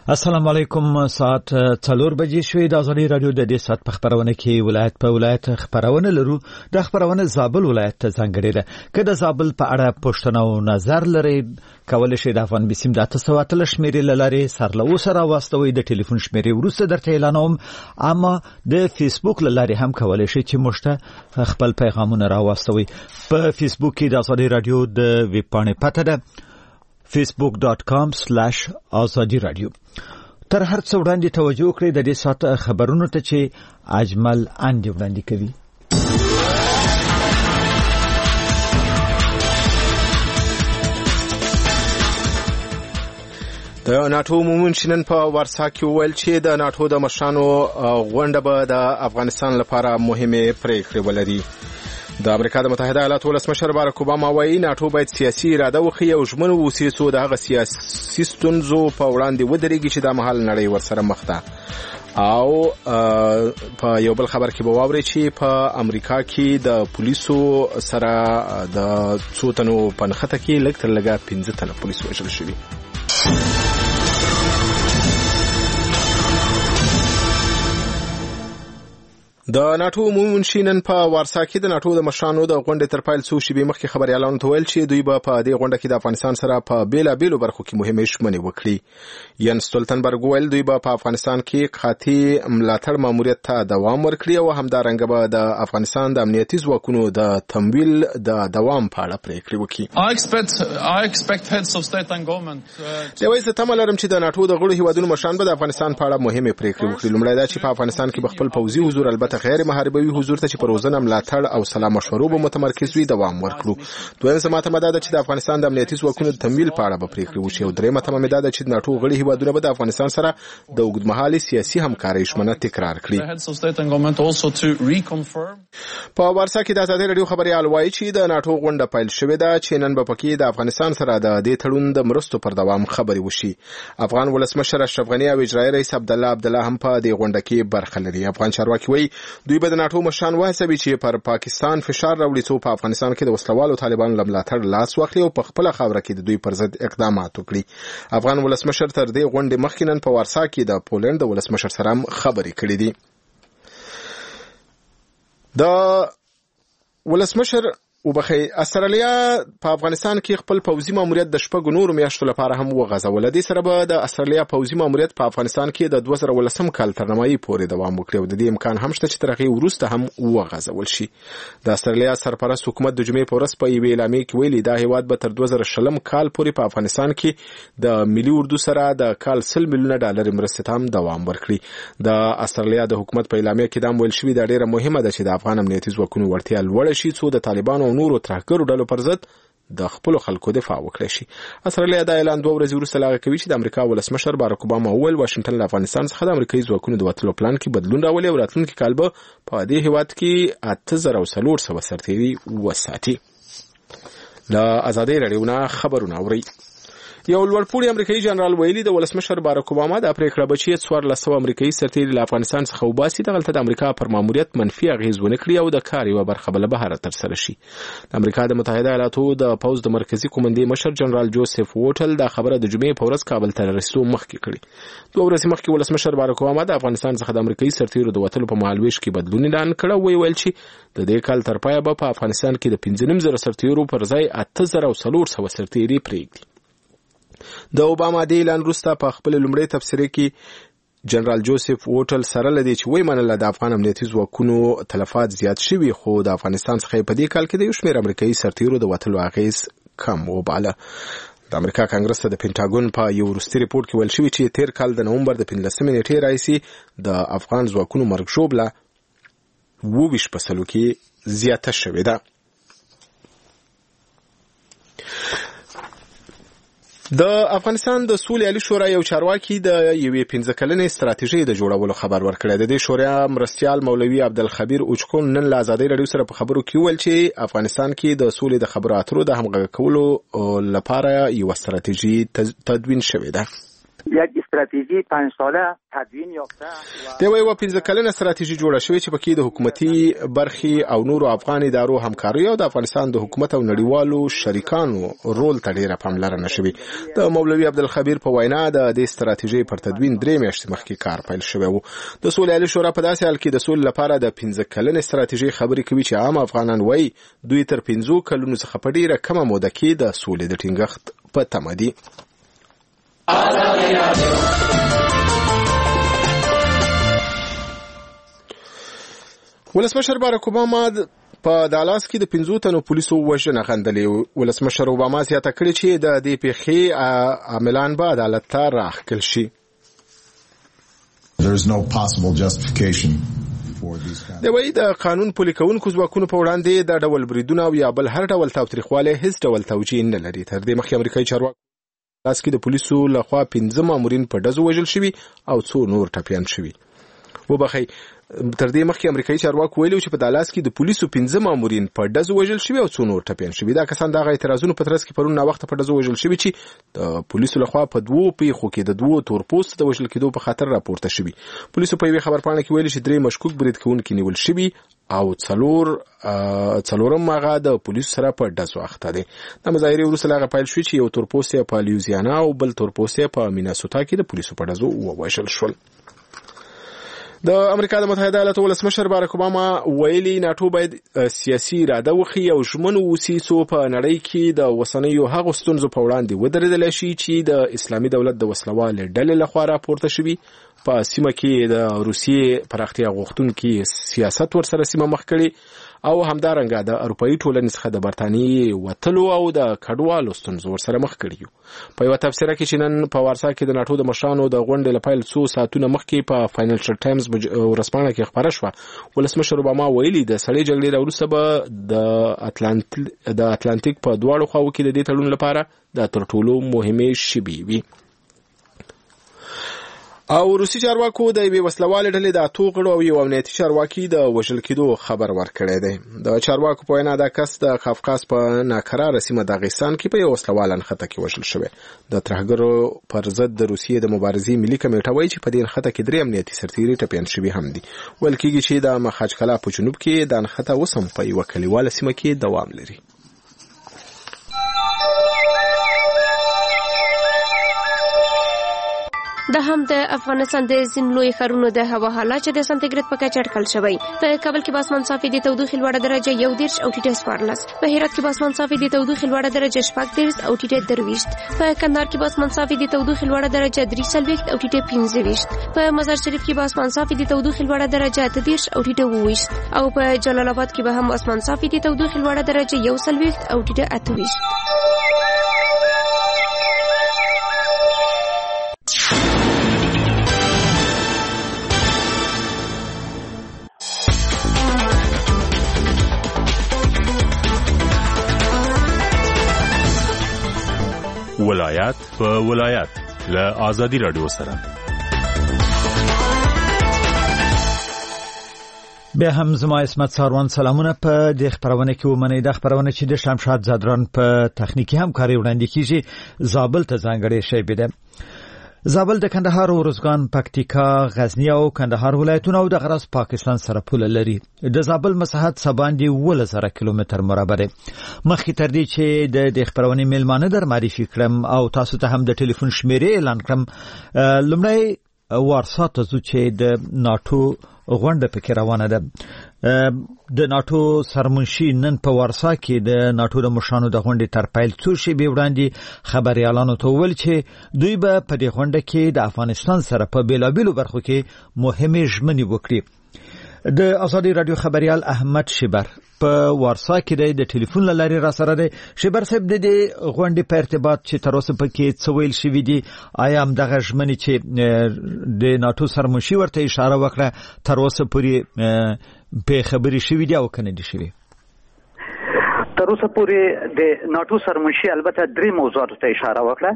السلام علیکم. ساعت 4 بجې شوې. د ازادي رادیو د دې ساعت په خبرونه کې ولایت په ولایت خبرونه لرو. د خبرونه زابل ولایت ته ځانګړي ده. که د زابل په اړه پوښتنه او نظر لرئ کولای شئ د افغان بسیم د 813 شمیرې لارې سرلو سره واستوي. د ټلیفون شمیرې وروسته درته اعلانوم. اما د فیسبوک لارې هم کولای شئ چې موږ خپل پیغامونه راواستوي. په فیسبوک کې د ازادي رادیو د ویب پاڼې پته ده facebook.com/azadi radio. تر هر څه وړاندې توجه کړئ د دې ساعت خبرونو ته چې اجمل اندي وړاندې کوي. د ناتو مومنشنن په ورسا کې ویل چې د ناتو د مشرانو غونډه به د افغانستان لپاره مهمه پریکړه ولري. د امریکا د متحده ایالاتو ولسمشر باراک اوباما وایي ناتو باید سیاسي اراده وکړي او ژمن واوسي چې دغه سیاسي ستونزو په وړاندې ودرېږي چې د مهال نړۍ ورسره مخ ده. او په یو بل خبر کې به واوري چې په امریکا کې د پولیسو سره د څو تنو په نښته کې لږ تر لږه 15 تنه پولیس وژل شوي. د ناتو مومنشینن په وارسا کې د ناتو د مشرانو د غونډې تر پیل څو شېبې مخکې خبريالانو ته ویل چې دوی به په دې غونډه کې د افغانستان سره په بیلابېلو برخو کې مهمه ژمنې وکړي. ین سټولتنبرګ ویل دوی به په افغانستان کې قاطع ملاتړ ماموریت ته دوام ورکړي او همدارنګه به د افغانستان د امنیتي ځواکونو د تمویل د دوام په اړه پریکړې وکړي. I expect heads of state and government یوازې زه تمه لرم چې د ناتو د غړو هیوادونو مشران به د افغانستان په اړه مهمه پریکړې وکړي. لومړی دا چې په افغانستان کې خپل پوځي حضور البته غیر محاربوي حضور ته چې پر روزنه ملاتړ او سلا مشورو به متمرکز وي دوام ورکړو. دویم سماته ماده ده چې د افغانستان د امنیتي ځواکونو د تمویل په اړه به پریکړې وشي او دریمه تمامه ده چې د ناتو غړي هیوادونه به د افغانستان سره د اوږدمهالي سیاسي همکارۍ ژمنه تکرار کړي. په ورسا کې د ازادي رادیو خبريال وایي چې د ناتو غونډه پیل شوې ده چې نن به پکې د افغانستان سره د دې تړون د مرستو پر دوام خبري وشي. افغان ولسمشر اشرف غنی او اجرایي رئیس عبدالله هم په دې غونډه کې برخه لري. افغان چارواکي وایي دوی به د ناتو مشران وهڅوي چې پر پاکستان فشار راوړي څو په افغانستان کې د وسلوالو طالبانو ملاتړ لاس واخلي او په خپل خاوره کې د دوی پر ضد اقدامات وکړي. افغان ولسمشر تر دې غونډې مخکې نن په وارسا کې د پولند د ولسمشر سره خبرې کړې دي. د ولسمشر استرالیا په افغانستان کې خپل پوځي ماموریت د شپږ نورو میاشتو لپاره هم وغځول. د دې سره به د استرالیا پوځي ماموریت په افغانستان کې د 2013 کال تر نیمایي پورې دوام وکړي او د دې امکان هم شته چې تر هغې وروسته هم وغځول شي. د استرالیا سرپرست حکومت د جمعې په ورځ په یوې اعلامیې کې ویلي دا هیواد به تر 2020 کال پورې په افغانستان کې د ملي اردو سره د کال 100 میلیونه ډالر مرستې ته هم دوام ورکړي. د استرالیا د حکومت په اعلامیه کې دا ویل شوی دا ډیره مهمه ده چې د افغان امنیتي ځواکونو وړتیا لوړه شي څو د طالبانو نورو ترهګرو ډلو پر ضد د خپل خلکو دفاع وکړي شي. استرالیا دا اعلان 2 ورځې وروسته لاغه کوي چې د امریکا ولسمشر باراک اوباما وویل واشنگټن له افغانستان څخه د امریکایي ځواکونو د وټلو پلان کې بدلون راولي او راتلونکي کال به په دې هیواد کې 8400 سرتیري وساتي. له ازادي رادیو نه خبرونه اوري. یو لوړپوړی امریکایي جنرال ویلي د ولسمشر باراک اوباما د پریکړه بچي 1400 امریکایي سرتیري له افغانستان څخه وباسي دغلته د امریکا پر ماموریت منفي اغیز ونه کړي او د کار یو برخه بل بهر تر سره شي. د امریکا د متحده ایالاتو د پوز د مرکزی کمانډې مشر جنرال جوزف ووټل دا خبره د جمعې په ورځ کابل ته رسیدو مخکې کړي. 2 ورځې مخکې ولسمشر باراک اوباما د افغانستان څخه د امریکایي سرتیرو د وټلو په مهالويش کې بدلون اعلان کړ او ویل چې د دې کال تر پایه به په افغانستان کې د 15000 سرتیرو پر ځای 8400 سرتیري پریږدي. د اوباما د اعلان وروسته په خپل لومړی تبصره کې جنرال جوزف ووټل سره لدی چې وایي منله د افغان امنیتي ځواکونو تلفات زیات شوي خو د افغانستان څخه په دې کال کې د یو شمېر امریکایي سرتیرو د وټلو اغیز کم وباله. د امریکا کانګرس ته د پینټاګون په یو وروستي ریپورت کې ویل شوی چې تیر کال د نومبر د 15 نیټې راځي د افغان ځواکونو مرګ ژوبله 22% کې زیاته شوې ده. د افغانستان د سولې عالی شورا یو چارواکي د یوې 15 کلنې ستراتیژۍ د جوړولو خبر ورکړی. د دې شورا مرستیال مولوي عبدالخبیر اوچکون نن له ازادي رادیو سره په خبرو کې ویل چې افغانستان کې د سولې د خبرو اترو د همغږي کولو لپاره یو ستراتیژي تدوین شوې ده. یک استراتژی 5 ساله تدوین یافته د یو 15 کلنه استراتیژي جوړه شوې چې پکې د حکومتي برخي او نورو افغان ادارو همکاري او د افغانستان د حکومت او نړیوالو شریکانو رول ته ډیره پاملرنه شوې. د مولوي عبدالخبیر په وینا د استراتیژي پر تدوین 3 میاشتې مخکې کار پیل شوی و. د سولې عالی شورا په داسې حال کې د سولې لپاره د 15 کلنې استراتیژي خبرې کوي چې عام افغانان وایي دوی تر 15 کلونو څخه په ډیره کمه موده کې د سولې د ټینګښت په تمه دي. ولسمشر باراک اوباما په دالاس کې د 15 تنو پولیسو وژنه غندلې. ولسمشر اوباما زیاته کړې چې د دې پیښې عاملان به عدالت ته راخکل شي. There is no possible justification for these kinds. د وای د قانون پلي کوونکو ځواکونو په وړاندې د ډول بریدونه او یا بل هر ډول تاوتریخواله هیڅ ډول توجیه نه لري. تر دې مخکې امریکایي چارواکو دالاس کې د پولیسو لخوا 15 مامورین په ډزو وژل شوي او 2 نور ټپیان شوي. وبخښئ تر دې مخکې امریکایي چارواکو ویلي چې په دالاس کې د پولیسو 15 مامورین په ډزو وژل شوي او 2 نور ټپیان شوي. دا کسان د اعتراضونو په ترڅ کې پرون وخت په ډزو وژل شوي چې د پولیسو لخوا په 2 پیښو کې د 2 تورپوست د وژل کېدو په خاطر راپورته شوي. پولیسو په یوه خبرپاڼه کې ویلي چې 3 مشکوک برید کوونکي نیول شوي او څلورم هغه د پولیسو سره په ډزو اخته دي. د مظاهرې وروسته هغه پیل شوی چې یو تورپوست په لیوزیانا او بل تورپوست په میناسوتا کې د پولیسو په ډزو ووژل شول. د امریکا د متحده ایالاتو ولسمشر باراک اوباما ویلي ناتو باید سیاسي اراده وکړي او ژمن اوسي څو په نړۍ کې د وسنیو هغو ستونزو په وړاندې ودرېدلی شي چې د اسلامي دولت د وسلوالې ډلې لخوا راپورته شوي. په سیمه کې د روسیې پراختیا غوښتونکي سیاست ورسره سیمه مخ کړي او همدارنګه د اروپאי ټولنې څخه د برتانیې وتلو او د کډوالو ستونزو ورسره مخ کړي. په یو تفسیر کې چې نن په وارسا کې د ناتو د مشرانو د غونډې لپاره 2 ساعتونه مخکې په فاینانشل ټایمز ورسپانه کې خبره شوه، ولسمشر اوباما ویلي د سړې جګړې وروسته به د اتلانتیک په دواړو خواو کې د دې تړون لپاره د تر ټولو مهمه شی وي. او روسي چارواکو د یوې وسلوالې ډلې د 8 غړو او یو امنیتي چارواکي د وژل کېدو خبر ورکړی دی. د چارواکو په وینا دا کس د قفقاز په ناکراره سیمه داغستان کې په یو وسلوال انخته کې وژل شوی. د ترهګرو پر ضد د روسیې د مبارزې ملي کمیټه وایي چې په دې انخته کې 3 امنیتي سرتیري ټپیان شوي هم دي. ویل کېږي چې د مخاچکلا په جنوب کې د انخته اوس هم په یوه کلیواله سیمه کې دوام لري. د هم د افغانستان د ځینو لوی ښارونو د هوا حالات چې د سانتیګریډ په کچه اټکل شوی. په کابل کې باسمان صافي د تودوخې لوړه درجه 1 او ټیټه 14. په هرات کې باسمان صافي د تودوخې لوړه درجه 14 او ټیټه 23. په کندهار کې باسمان صافي د تودوخې لوړه درجه 43 او ټیټه 25. په مزار شریف کې باسمان صافي د تودوخې لوړه درجه 30 او ټیټه 20. او په جلال آباد کې به هم باسمان صافي د تودوخې لوړه درجه 21 او ټیټه 28. ولایت په ولایت له آزادی رادیو سره. بیا هم زما اسمت ساروان سلامونه په دې خبرونه کې ومنئ. د خبرونه چې د شمشاد زادران په تخنیکی همکاري وړاندې کیږي زابل ته ځانګړی شی بده. زابل د کندهار او روزګان، پکتیکا، غزنی او کندهار ولایتونه او د غرس پاکستان سره پوله لري. د زابل مساحت سباندې 1000 کیلومتر مربع دی. مخکې تر دې چې د خبرونه میلمانه در معرفي کړم او تاسو ته هم د ټلیفون شمیرې اعلان کړم، لومړی وارسا ته ځو چې د ناتو غونډه پکې روانه ده. د ناتو سرمنشي نن په وارسا کې د ناتو د مشرانو د غونډې تر پیل څو شی به وړاندې خبريالانو ته ویل چې دوی به په دې غونډه کې د افغانستان سره په بیلابیلو برخو کې مهمه ژمنې وکړي. د آزادي رادیو خبريال احمد شبر په وارسا کې د ټلیفون لاري را سره دی. شبر صاحب د غونډې په ارتباط چې تر اوسه پکې څه ویل شوی دی، آیا هم دغه ژمنې چې د ناتو سرمنشي ورته اشاره وکړه تر اوسه پورې په خبري شوی دی او کنه دي شوی؟ تر اوسه پورې د ناتو سرمنشي البته 3 موضوعات ته اشاره وکړه.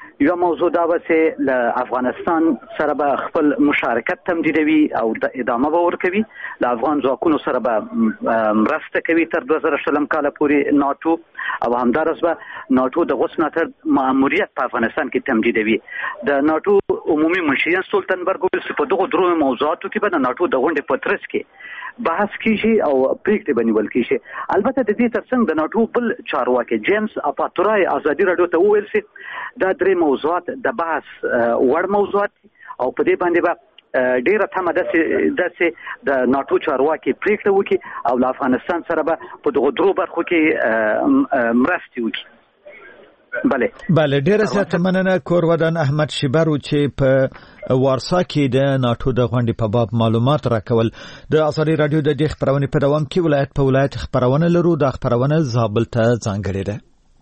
یو موضوع دا و چې له افغانستان سره به خپل مشارکت تمدیدوي او د ادامه به ورکوي. له افغان ځواکونو سره به مرسته کوي تر 2020 کال پورې ناتو، او همدارس به ناتو د غوث ملاتړ ماموریت په افغانستان کې تمدیدوي. د ناتو عمومي منشي سولتنبرګ ویل چې په دغه درو موضوعاتو کې به د ناتو د غونډې په ترڅ کې بحث کیږي او پریکړې به نیول کیږي. البته د دې ترڅنګ د ناتو بل چارواکي جیمز اپاتورای ازادي راډیو ته وویل چې دا درې موضوعات د بحث وړ موضوعات او په دې باندې به ډیره تمه داسې د ناتو چارواکي پریکړه وکړي او له افغانستان سره به په دغه درو برخو کې مرستې وکړي. بله ډیره زیاته مننه. کورودان احمد شیبر چې په وارسا کې د ناتو د غونډې په باب معلومات راکول. د ازادي راډیو د دې خبرونې په دوام کې ولایت په ولایت خبرونه لرو. د خبرونه زابل ته ځانګړې ده.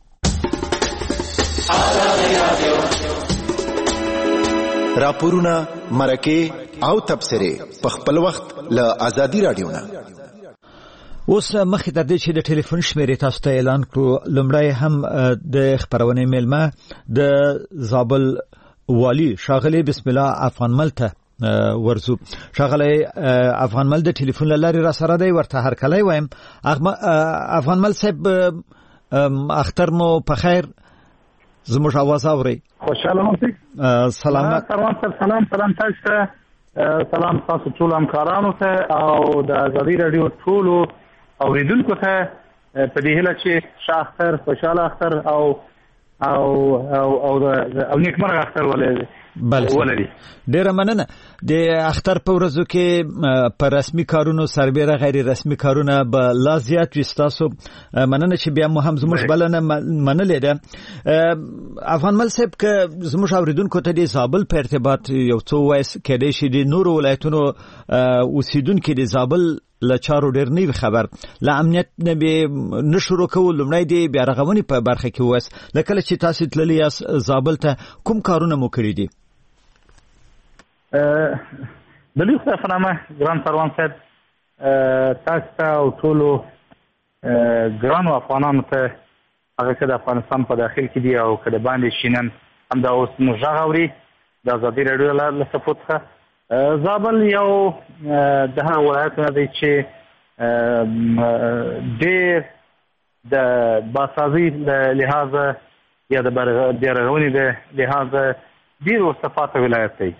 راپورونه مرکه او تبصره په خپل وخت له ازادي راډیو نه. اوس مخکې د دې چې د ټلیفون شمیرې تاسو ته اعلان کړو، لومړی هم د خبرونې میلمه د زابل والی شاغلی بسم الله افغانمل ته ورزو. شاغلی افغانمل د ټلیفون لارې را سره دی، ورته هر کله وایم افغانمل صاحب اختر مو په خیر، زموږ आवाज اوري؟ خوشاله اوسئ. سلام تاسو ته، سلام تاسو ټول همکارانو ته او د ازادي راډیو ټولو اوریدونکو ته په دې هیله چې شاختر خوشاله اختر او نیکمرغه اختر ولري. ډیره مننه. د اختر په ورځو کې په رسمي کارونو سربېره غیر رسمي کارونه به لا زیات وي. تاسو مننه چې بیا مو هم زموږ بلنه منلې ده. افغانمل صاحب که زموږ اوریدونکو ته د زابل په ارتباط یو څه وایي، کېدای شي د نورو ولایتونو اوسیدونکو د زابل له چارو ډېر نه خبر، له امنیت نه به نه شروع کول. لومړی د بیا رغونې په برخه کې وایي، لکه چې تاسو تللی یاست زابل ته، کوم کارونه مو کړي دي؟ د لوی خدایفنامه ګران پروان صاحب تاسو ته او ټولو ګرانو افغانانو ته، هغه که د افغانستان په داخل کې دي او که د باندې شینن همدا اوس موږ غږ اوري د ازادي راډیو له سپوت څخه. زابل یو د هغه ولایتونه دی چې ډېر د باسازي له لحاظه یا د بیا رغونې د لحاظه ډېر وصفاته ولایت دی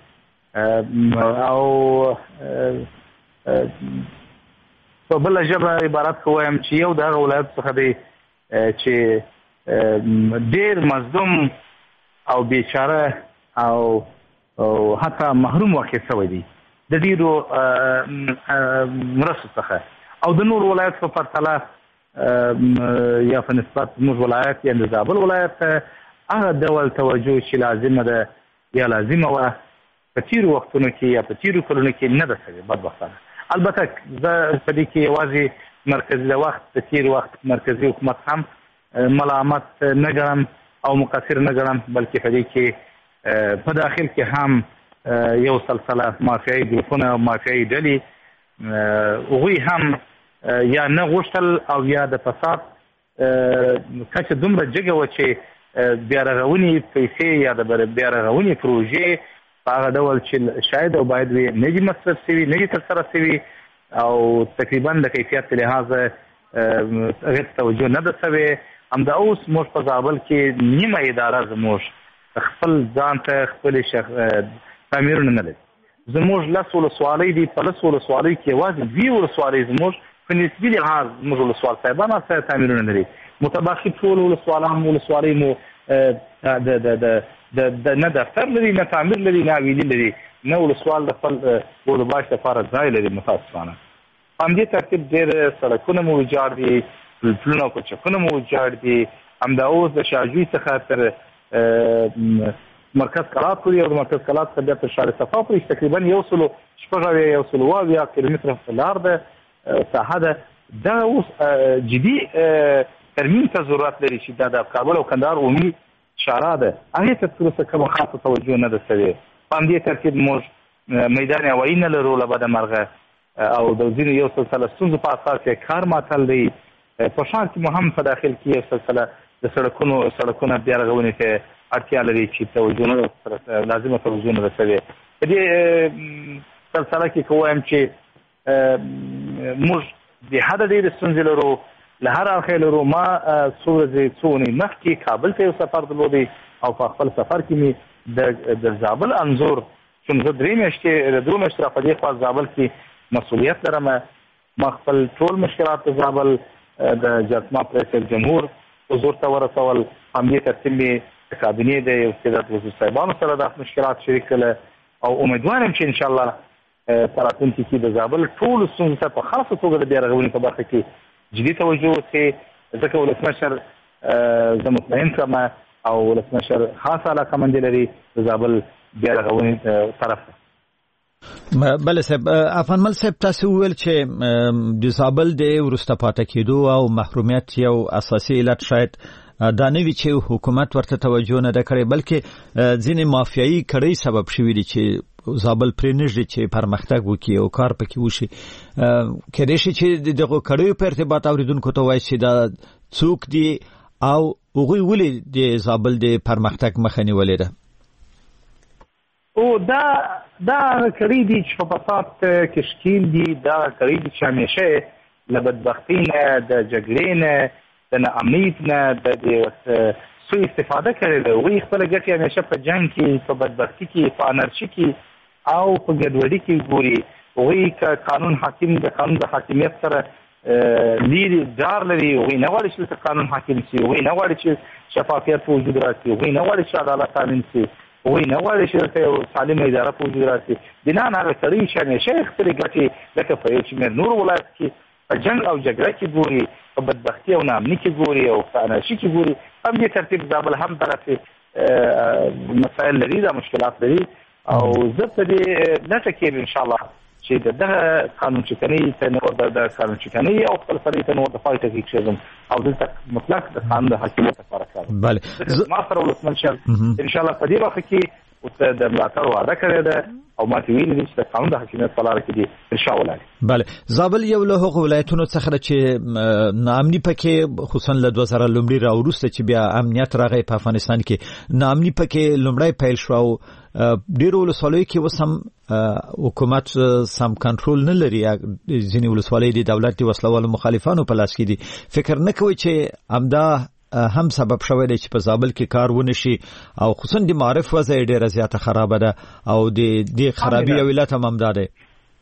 او په بله ژبه عبارت که وایم چې یو د هغه ولایت څخه دی چې ډېر مظلوم او بیچاره او حتی محروم واقع شوی دی د ډېرو مرستو څخه، او د نور ولایت په پرتله یا په نسبت زموږ ولایت یا د زابل ولایت هغه ډول توجه چې لازمه ده یا لازمه وه په تیرو وختونو کې یا په تیرو کلونو کې نه ده شوې بدبختانه. البته زه په دې کې یوازې مرکزي د وخت د تیر وخت مرکزي حکومت هم ملامت نه ګڼم او مقصر نه ګڼم، بلکې په دې کې په داخل کې هم یو سلسله مافیایي ګروپونه او مافیایي ډلې هغوی هم یا نه غوښتل او یا د فساد کچه دومره جګه وه چې بیا رغونې پیسې یا د بیا رغونې پروژې په هغه ډول چې شاید او باید وي نه دي مصرف شوي، نه دي ترسره شوي او تقریبا د کیفیت په لحاظه هغې ته توجه نه ده شوې. همدا اوس موږ په زابل کې نیمه اداره زموږ خپل ځان ته خپلې تعمیرونه نه لري. زموږ 10 ولسوالۍ دي، په 10 ولسوالیو کې یوازې 2 ولسوالۍ زموږ په نسبي لحاظ زموږ ولسوال صاحبان سره تعمیرونه لري. متبقي ټول ولسوالۍ مو نه دفتر لري، نه تعمیر لري، نه ویلي لري، نه ولسوال د خپل اورباش لپاره ځای لري. متاسفانه په همدې ترتیب ډېر سړکونه مو ویجاړ دي، پلونه او کوچکونه مو ویجاړ دي. همدا اوس د شاجوی څخه تر مرکز کلات پورې او د مرکز کلات څخه بیا تر شار صفا پورې تقریبا 100 کیلومتره لار ده، ساحه ده. دا اوس جدي ترمیم ته ضرورت لري چې دا د کابل او کندهار عمومي شارع ده، هغې ته تر اوسه کومه خاصه توجه نه ده شوې. په همدې ترتیب موږ میدان هوایي نه لرو له بده مرغه او د ځینو یو سلسله ستونزو په اساس یې کار معطل دی. په ښار کې مو هم په داخل کې یو سلسله د سړکونه بیا رغونې ته اړتیا لري چې توجه لازمه توجه نه رسوي. په دې سلسله کې کوم چې موږ د هدا ډېر ستونزې لرو له هر اړخه لرو. ما څونې مخکې کابل ته یو سفر درلودی او په خپل سفر کې مې د زابل انځور چې زه 3 میاشتې په دې خوا زابل کې مسؤلیت لرم. ما خپل ټول مشکلات په زابل د جرمه پریس جمهور حضور ته ورسول. همدې ترتیب مې کابینې د استاد وزیر صاحبانو سره د مشکلات شریک کړل او امیدوارم چې ان شاء الله راتلونکي کې د زابل ټول ستونزو ته په خاصه توګه د بیا رغونې په برخه کې جدي توجه وشي. ځکه ولسمشر زه مطمئن کړم او ولسمشر خاصه علاقه مند لري د زابل بیا رغونې طرف. بله صاحب، افغانمل صاحب تاسو ویل چې د زابل د وروسته پاتې کېدو او محرومیت یو اساسي علت شاید دا نه وي چې حکومت ورته توجه نه کړي، بلکې ځینې مافیایي کړۍ سبب شوي دي چې زابل پرې نږدې چې پرمختګ وکړي او کار پکې وشي. کېدای شي چې دغه کړیو په ارتباط اوریدونکو ته وایي چې دا څوک دي او هغوی ولې د زابل د پرمختګ مخه نیولې ده؟ او دا کړي دي چې په فساد کې شکیل دي، دا کړي دي چې همیشه له بدبختۍ نه، د جګړې نه، د ناامنۍ نه د سوء استفاده کړې ده. وی خپل ګټې همیشه په جنگ کې، په بدبختۍ کې، په انارشي کې او په ګډوډۍ کې ګوري. وی قانون حاکم د قانون د حاکمیت سره لیري ډار لري. وی نه غواړي چې قانون حاکم شي، وی نه غواړي چې شفافیت وجود راشي، وی نه غواړي چې عدالت تامین شي، وی نه غواړي چې سالمه اداره وجود راشي. بنا نه کړی چې همیشه خپل ګټې لکه په یو چې نور ولایت کې په جنگ او جګړه کې ګوري، په بدبختي او ناامنۍ کې ګوري او په انارشي کې ګوري. هم دې ترتیب زابل هم درته مسائل لري، دا مشکلات لري او زه په دې لټه کې ان شاء الله چې د قانون چکنۍ ته نور د قانون چکنۍ او خپل فرې ته نور د فایټ کې کېږم او دلته مطلق د قانون د حاکمیت لپاره کار. بله، ما سره ولسمشر ان شاء الله په دې وخت کې د ملاتړ وعده کړې ده او ما ته ویلي دي چې د قانون د حاکمیت په لاره کې دي ان شاء الله. بله، زابل یو له هغو ولایتونو څخه ده چې ناامني پکې خصوصا له 2000 لومړي راوروسته چې بیا امنیت راغی په افغانستان کې، ناامني پکې لومړی پیل شو او ډیرو ولسوالیو کې اوس هم حکومت سم کنټرول نه لري. ځینې ولسوالۍ د دولت د وسلوالو مخالفانو په لاس کې دي. فکر نه کوي چې همدا هم سبب شوی دی چې په زابل کې کار ونشي او خصوصا د معارف وضع ډیره زیاته خراب ده او د خرابي او علت هم همدا دی؟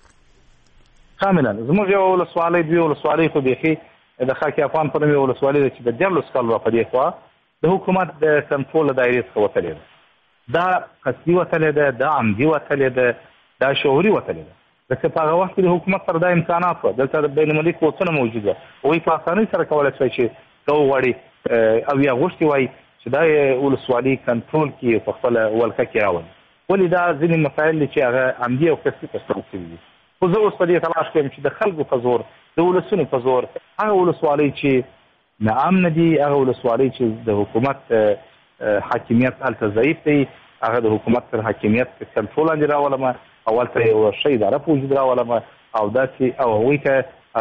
کاملا زموږ یو ولسوالۍ دوی ولسوالۍ خو بیخي د خاک افغان په نوم ولسوالۍ ده چې د 14 کال په دې خوا د حکومت د کنټرول دایرې څخه وتلې ده. دا قصدي وتلې ده، دا عمدي وتلې ده، دا شعوري وتلې ده. ځکه په هغه وخت کې د حکومت سره دا امکانات وو، دلته د بین المللي قوتونه موجود وو او په اسانۍ سره کولای شي چې دا وغواړي او یا غوښتي وای چې دا ولسوالۍ کنټرول کې په خپل ولکه کې راوړي. ولې دا ځینې مسایل چې هغه عمدي او قصدي تشکیل شوي دي. خو زه اوس په دې تلاش کوم چې د خلکو په زور، د ولسونو په زور، هغه ولسوالۍ چې ناامنه دي، هغه ولسوالۍ چې د حکومت حاکمیت هلته ضعیف دی، هغه د حکومت تر حاکمیت کنټرول لاندې راولم او هلته یو ښه اداره په وجود راولم او داسې او هغوی ته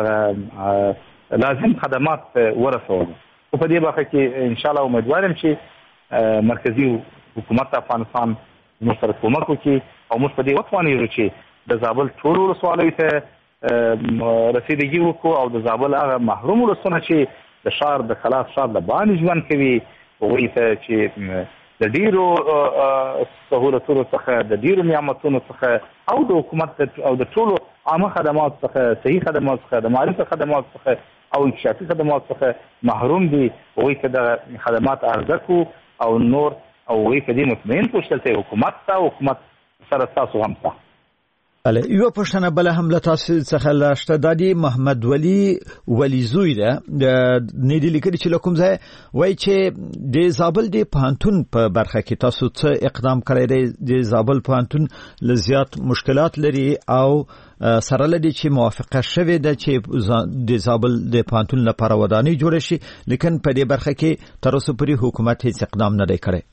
لازم خدمات ورسولم. خو په دې برخه کې ان شاء الله امیدوارم چې مرکزي حکومت افغانستان موږ سره کومک وکړي او موږ په دې وتوانیږو چې د زابل ټول ولسوالیو ته رسیدګي وکړو او د زابل هغه محروم ولسونه چې د شار د خلاف شار د باندې ژوند کوي هغوی ته چې د ډیرو سهولتونو څخه، د ډیرو نعمتونو څخه او د حکومت او د ټولو عامه خدمات څخه، صحي خدمات څخه، د معرفت خدمات څخه او انکشافي خدمات څخه محروم دي. هغوی ته د خدمات عرضه کړو او نور او هغوی په دې مطمئن کړو چې دلته حکومت ته حکومت سره ستاسو هم شته. بله، یو پوښتنه بله هم له تاسو څخه لاشته دا دی محمد ولی زوی ده نه دی لیکلي چې له کوم ځای وایي چې د زابل د پوهنتون په برخه کې تاسو څه اقدام کړی دی؟ د زابل پوهنتون له زیات مشکلات لري او سره لدی چې موافقه شوې ده چې د زابل د پوهنتون لپاره ودانۍ جوړه شي، لیکن په دې برخه کې تر اوسه پورې حکومت هیڅ اقدام نه دی کړی.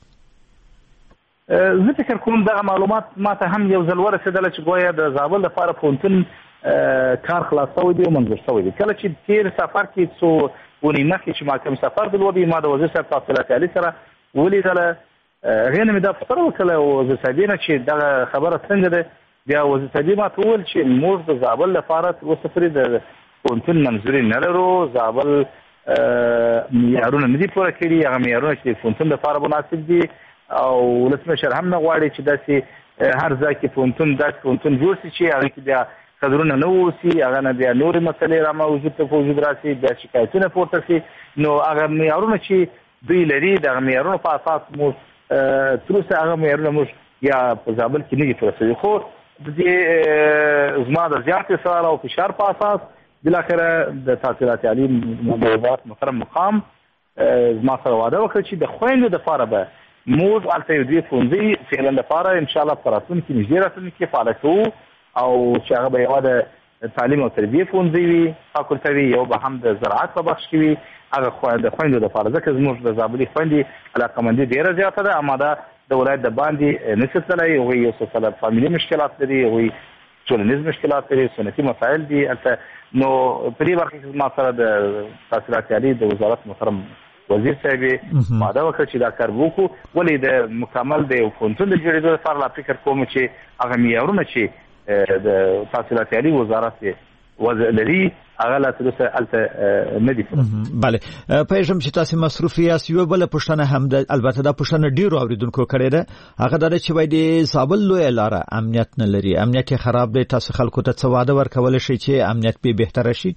زه فکر کوم دغه معلومات ماته هم یو ځل ورسېدله چې ګویا د زابل لپاره پوهنتون کار خلاص شوی دی او منظور شوی دی. کله چې تیر سفر کې څو ونې مخکې چې ما کوم سفر درلودی، ما د وزیر صاحب تحصیلات عالي سره ولیدله غیر مې دا فکر وکړ او زه ساده نه چې دا خبره څنګه ده بیا وزیر ساده ما ته وویل چې موږ د زابل لپاره وسفرې د پونتون منځوري نه لرو زابل معیارونه نه دي پوره کړي هغه معیارونه چې پونتون لپاره مناسب دي او ولسمشر هم نه غواړي چې داسې هر ځای کې پونتون جوړ شي چې هغه کې بیا قدرونه نه ووسي هغه نه بیا نورې مسلې را وجود راشي بیا شکایتونه پورته شي نو هغه معیارونه چې دوی لري دغه معیارونو په اساس موږ تر اوسه هغه معیارونه موږ یا په زابل کې نه دي پوره شوي خو د دې زما د زیات اصرار او فشار په اساس بالاخره د تحصیلات عالی وزارت محترم مقام زما سره وعده وکړه چې د خویندو دپاره به موږ هلته یو دوی ښوونځي فعلا دپاره انشاءالله په راتلونکي نږدې راتلونکي کې فعاله کوو او چې هغه به یوه د تعلیم او تربیې ښوونځي وي فاکولته وي یو به هم د زراعت په بخش کې وي هغه د خویندو دپاره ځکه زموږ د زابلي خویندې علاقمندي ډېره زیاته ده اما دا د ولایت د باندې نشي تللی هغوی یو څه سره فامیلي مشکلات لري هغوی ټولنیز مشکلات لري سنتي مسایل دي هلته نو په دې برخه کې ما سره د تحصیلات عالي د وزارت محترم وزیر صاحب وعده وکړه چې دا کار وکړو ولې د مکمل د یو پوهنتون د جوړېدو لپاره لا فکر کوم چې هغه معیارونه چې د تحصیلات عالي وزارت لري هغه لا تر اوسه هلته نه دي پوره. بله پوهېږم چې تاسې مصروف یاست یوه بله پوښتنه هم ده البته دا پوښتنه ډېرو اورېدونکو کړې ده هغه دا ده چې وایي د زابل لویه لاره امنیت نه لري امنیت یې خراب دی تاسو خلکو ته څه وعده ورکولی شئ چې امنیت به بهتره شي؟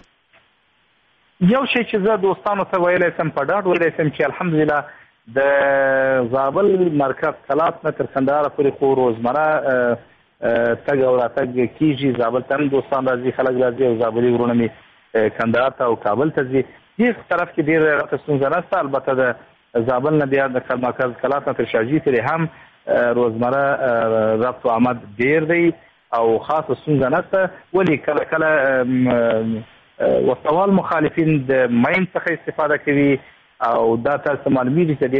یو شی چې زه دوستانو ته ویلی سم په ډاډ ویلی سم چې الحمدلله د زابل مرکز کلات نه تر کندهاره پورې خو روزمره تګ او راتګ کېږي زابل ته هم دوستان راځي خلک راځي او زابلي وروڼه مې کندهار ته او کابل ته ځي هېڅ طرف کې ډېر راته ستونزه نشته البته د زابل نه بیا د مرکز کلات نه تر شاهجي پورې هم روزمره رفت و آمد ډېر دی او خاصه ستونزه نشته ولې کله کله وسوال مخالفین د ماین څخه استفاده کوي او دا تاسو معلومیږي چې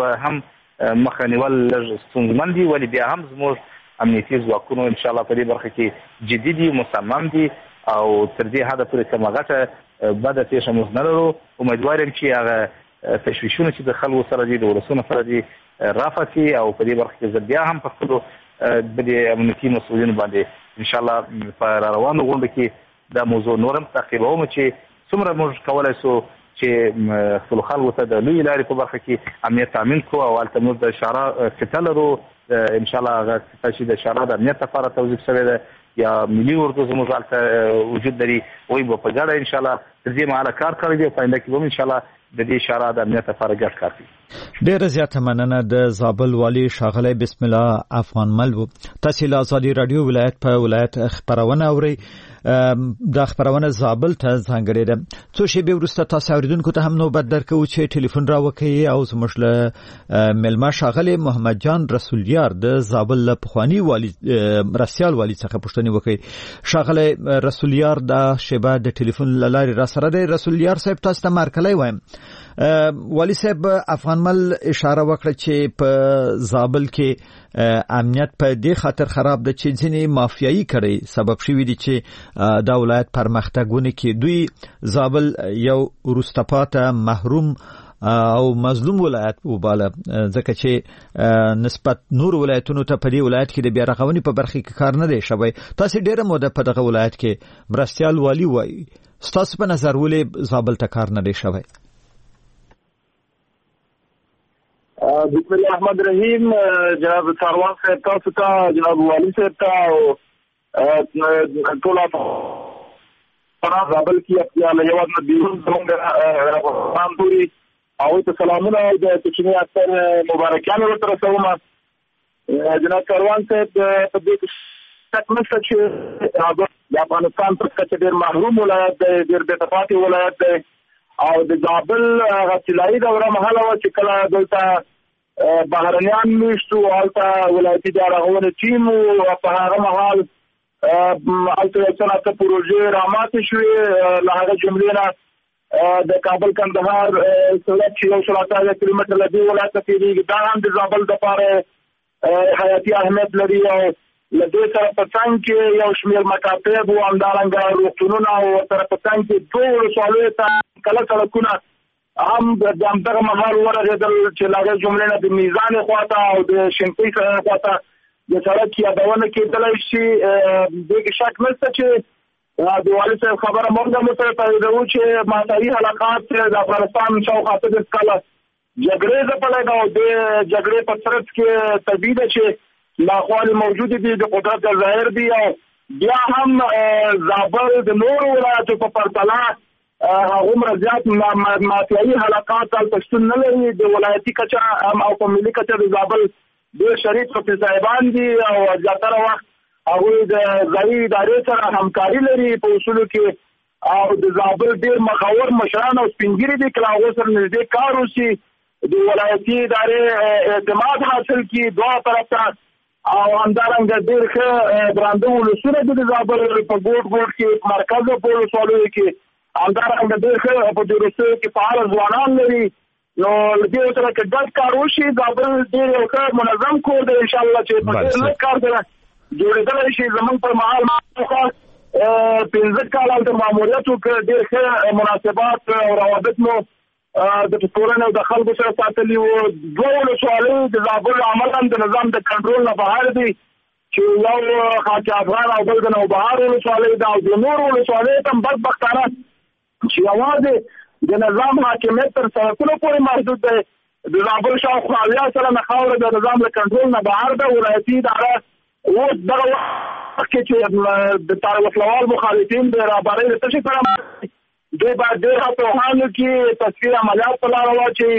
د مخه نیول لږ ستونزمن دي ولې بیا هم زموږ امنیتي ځواکونو انشاءالله په دې برخه کې جدي دي مصمم دي او تر دې حده پورې کومه غټه بده پیښه موږ نه لرو امیدوار یم چې هغه تشویشونه چې د خلکو سره دي د ولسونو سره دي رفع شي او په دې برخه کې زه بیا هم په خپلو د امنیتي مسؤلینو باندې انشاءالله په روانو غونډو کې دا موضوع نورم تعقیبوم چې څومره موږ کولی سو چې خپلو خلکو ته د لویې لارې په برخه کې امنیت تامین کړو او هلته موږ د اشاره قطعه لرو انشاءالله هغه قطعه چې د اشاره د امنیت لپاره توظیف شوې ده یا ملي اردو زموږ هلته وجود لري هغوی به په ګډه انشاءالله تر دې مهاله کار کړی دی او په آینده کې به هم انشاءالله د دې اشاره د امنیت لپاره ګډ کار کوي. ډېره زیاته مننه د زابل والي ښاغلی بسم الله افغانمل و. تاسې له ازادي راډیو ولایت په ولایت خپرونه اورئ دا خبرونه زابل ته ځانګړې ده څو شېبې وروسته تاسو اوریدونکو ته هم نوبت درکوو چې ټلیفون راوکړئ او زموږ له مېلمه ښاغلی محمد جان رسولیار د زابل له پخواني والي مرستیال والي څخه پوښتنې وکړئ. ښاغلی رسولیار دا شېبه د ټلیفون له لارې راسره دی. رسولیار صاحب تاسو ته مارکلی وایم والي صاحب افغانمل اشاره وکړه چې په زابل کې امنیت په دې خاطر خراب ده چې ځینې مافیایي کړي سبب شوي دي چې دا ولایت پرمختګونه کې دوی زابل یو وروسته پاته محروم او مظلوم ولایت وباله ځکه چې نسبت نور ولایتونو ته په دې ولایت کې د بیا رغونې په برخه کې کار نه دی شوی. تاسو ډېره موده په دغه ولایت کې مرستیال والي وایي ستاسو په نظر ولې زابل ته کار نه دی شوی؟ بسم الله الرحمن الرحیم جناب کاروان صاحب تاسو ته جناب والي صاحب ته او ټول افغان زابل کې خپل یو د بیرون زموږ نام پوری او ته سلامونه د کوچنی اکثر مبارکانه ورته رسوم. جناب کاروان صاحب په دې تکلیف چې د افغانستان په کچه ډېر محروم ولایت دی ډېر بې تفاوتي ولایت دی او د زابل غسلایي دوره مهاله و چې کله دلته بهرنیان میشتو هلته ولایتي د رغونې ټیم او په هغه مهال هلته یو څه ناڅه پروژې راماتې شوې له هغه جملې نه د کابل کندهار سړک چې 180 کیلومتره له دې ولایته تېرېږي دا هم د زابل دپاره حیاتي اهمیت لري او له دې سره په څنګ کې یو شمېر مکاتب او همدارنګه روغتونونه او سره په څنګ کې دوه ولسوالیو ته کله سړکونه هم د همدغه مهال ورغېدل چې لاغې جملې نه د میزان خواته او د شنقۍ خواته د سړک یادونه کېدلی شي. دې کې شک نشته چې د والي صاحب خبره موږ هم سره تاییدوو چې ماتحري حلقات د افغانستان شاوخوا 30 کاله جګړې ځپلی ده او د جګړې په ترڅ کې طبیعي ده چې ناخوالې موجودې دي، د قدرت ظاهر دي او بیا هم زابل د نورو ولایتو په پرتله هغومره زیات ماتحري حلقات هلته شتون نه لري. د ولایتي کچه او په ملي کچه د زابل ډېر شریک مفتي صاحبان دي او زیاتره وخت هغوی د ځایي ادارې سره همکاري لري په اصولو کې او د زابل ډېر مخور مشران او سپین ږیري دي که له هغو سره نږدې کار وشي د ولایتي ادارې اعتماد حاصل کړي دواړه طرف ته او همدارنګه ډېر ښه درانده ولسونه دي د زابل په ګوټ ګوټ کې مرکز په ولسوالیو کې همدارنګه ډېر ښه په دې وروستیو کې فعال ځوانان لري. نو له دې سره که ګډ کار وشي زابل ډېر یو ښه منظم کور دی انشاءالله چې په ډېر لږ کار سره جوړېدلی شي. زموږ پر مهال 15 کاله هلته ماموریت وکړ، ډېر ښه مناسبات او روابط مو د ټولنې او د خلکو سره ساتلي وو. 2 ولسوالۍ د زابل عملاً د نظام د کنټرول نه بهر دي چې یو خاک افغان او بل د نوبهار ولسوالۍ ده او د نورو ولسوالیو ته هم بدبختانه چې یوازې د نظام حاکمیت تر سړکونو پورې محدود دی. د زابل شاوخوا 80 سلنه خاوره د نظام له کنټرول نه بهر ده. ولایتي اداره اوس دغه وخت کې چې د وسلوال مخالفین د رهبرۍ له تشې سره دوی باید ډېر هڅه وکړي چې تصویر عملیات په لاره واچوي.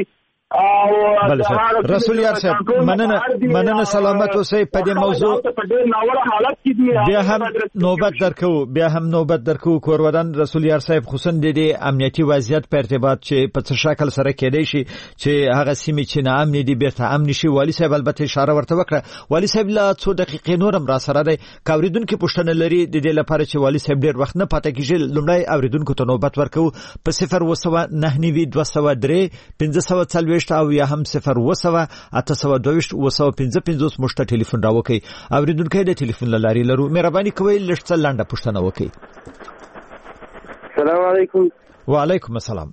رسول یار صاحب مننه سلامت اوسئ. په دې موضوع بیا هم نوبت درکو کورودان رسول یار صاحب خصوصا د امنیتي وضعیت په ارتباط چې په څه شکل سره کېدای شي چې هغه سیمې چې نه امن دي بیرته امن شي. والي صاحب البته اشاره ورته وکړه. والي صاحب لا څو دقیقې نورم را سره دی. کاوریدونکو پوښتنه لري د دې لپاره چې والي صاحب ډېر وخت نه پاتې کیږي. لومړی اوریدونکو ته نوبت ورکو په 029 203 540 او یا هم 0 822 255 مشته ټلیفون راوکي. اوریدونکو د ټلیفون لاري لرو مهرباني کوئ لږ لاندې پوښتنه وکړئ. السلام علیکم. وعلیکم السلام.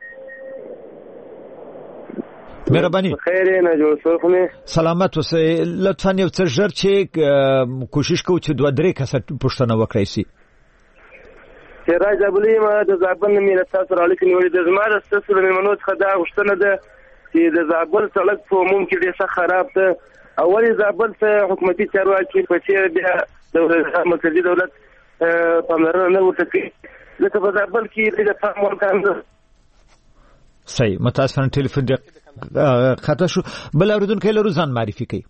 مهرباني خیر نه جوړ شو. سلامت اوسئ. لطفا یو څه ژر چې کوشش کوو چې 2-3 کسه پوښتنه وکړئ شي. چې راځي بلې ما د زابل نه مینه تاسو را لیکنې وړي د زما د ستاسو د میمنو څخه دا غوښتنه ده چې د زابل سړک په عموم کې ډېر خراب ده. اولي زابل ته حکومتي چارواکي په څیر بیا د مرکزي دولت پاملرنه نه ورته کوي. لکه په زابل کې د پام ورکړل صحیح. متاسفانه ټلیفون خطا شو. بل اوریدونکو لرو ځان معرفي کوي.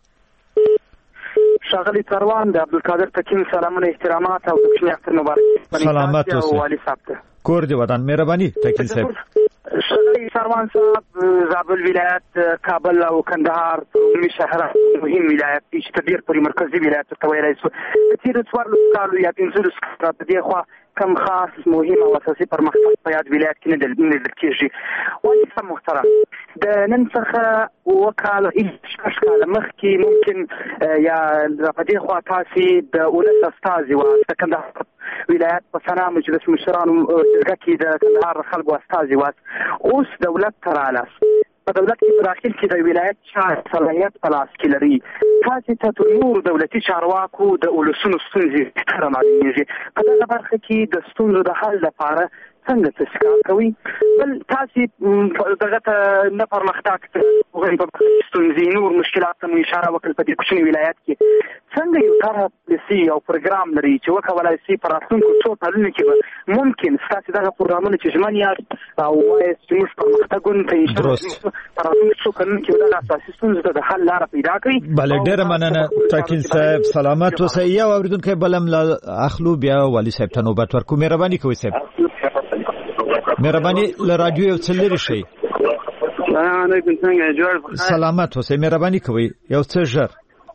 ښاغلی کاروان د عبدالقادر تکین سلامونه احترامات او د کوچني اختر مبارک. سلامت اوسئ. والي صاحب ته کور دی ودان مهرباني تکین صاحب. ښاغلی کاروان صاحب زابل ولایت کابل او کندهار ملي شهران مهم ولایت دی چې ډېر پرې مرکزي ولایت ته ویلی شو. تېرو 14 کالو یا 15 کالو په دې خوا کم خاص مهم او اساسي پرمختګ په یاد ولایت کې نه لیدل کېږي. والي صاحب محترم د نن څخه 2 کاله 6 کاله مخکې ممکن یا په دې خوا تاسې د ولس استازي واست د کندهار ولایت په سنا مجلس مشرانو جرګه کې د کندهار خلکو استازي واست. اوس دولت ته رالاست په دولت کې په داخل کې د ولایت صلاحیت په لاس کې لري. تاسې ته تر نورو دولتي چارواکو د ولسونو ستونزې ښه معلومېږي. په دغه برخه کې د ستونزو د حل لپاره څنګه تاسو کار کوئ؟ بل تاسې دغه ته نه پرمختګ کوئ په ستونزې نور مشکلات ته مو اشاره وکړل. په دې کوچني ولایت کې څنګه یو طرحه پالیسي او پروګرام لري چې وکولای شي په راتلونکو څو کلونو کې به ممکن ستاسې دغه پروګرامونه چې ژمن یاست او وایاست چې موږ پرمختګونو ته اشاره په راتلونکو څو کلونو کې به دغه اساسي ستونزو ته د حل لاره پیدا کړي. بله ډېره مننه تکین صاحب. سلامت اوسئ. یو اوریدونکی بلم اخلو بیا والي صاحب ته نوبت ورکو. مهرباني کوئ صاحب. مهرباني له رادیو یو څه لرې شئ. السلام علیکم. څنګه جوړ؟ سلامت اوسئ. مهرباني کوئ یو څه ژر.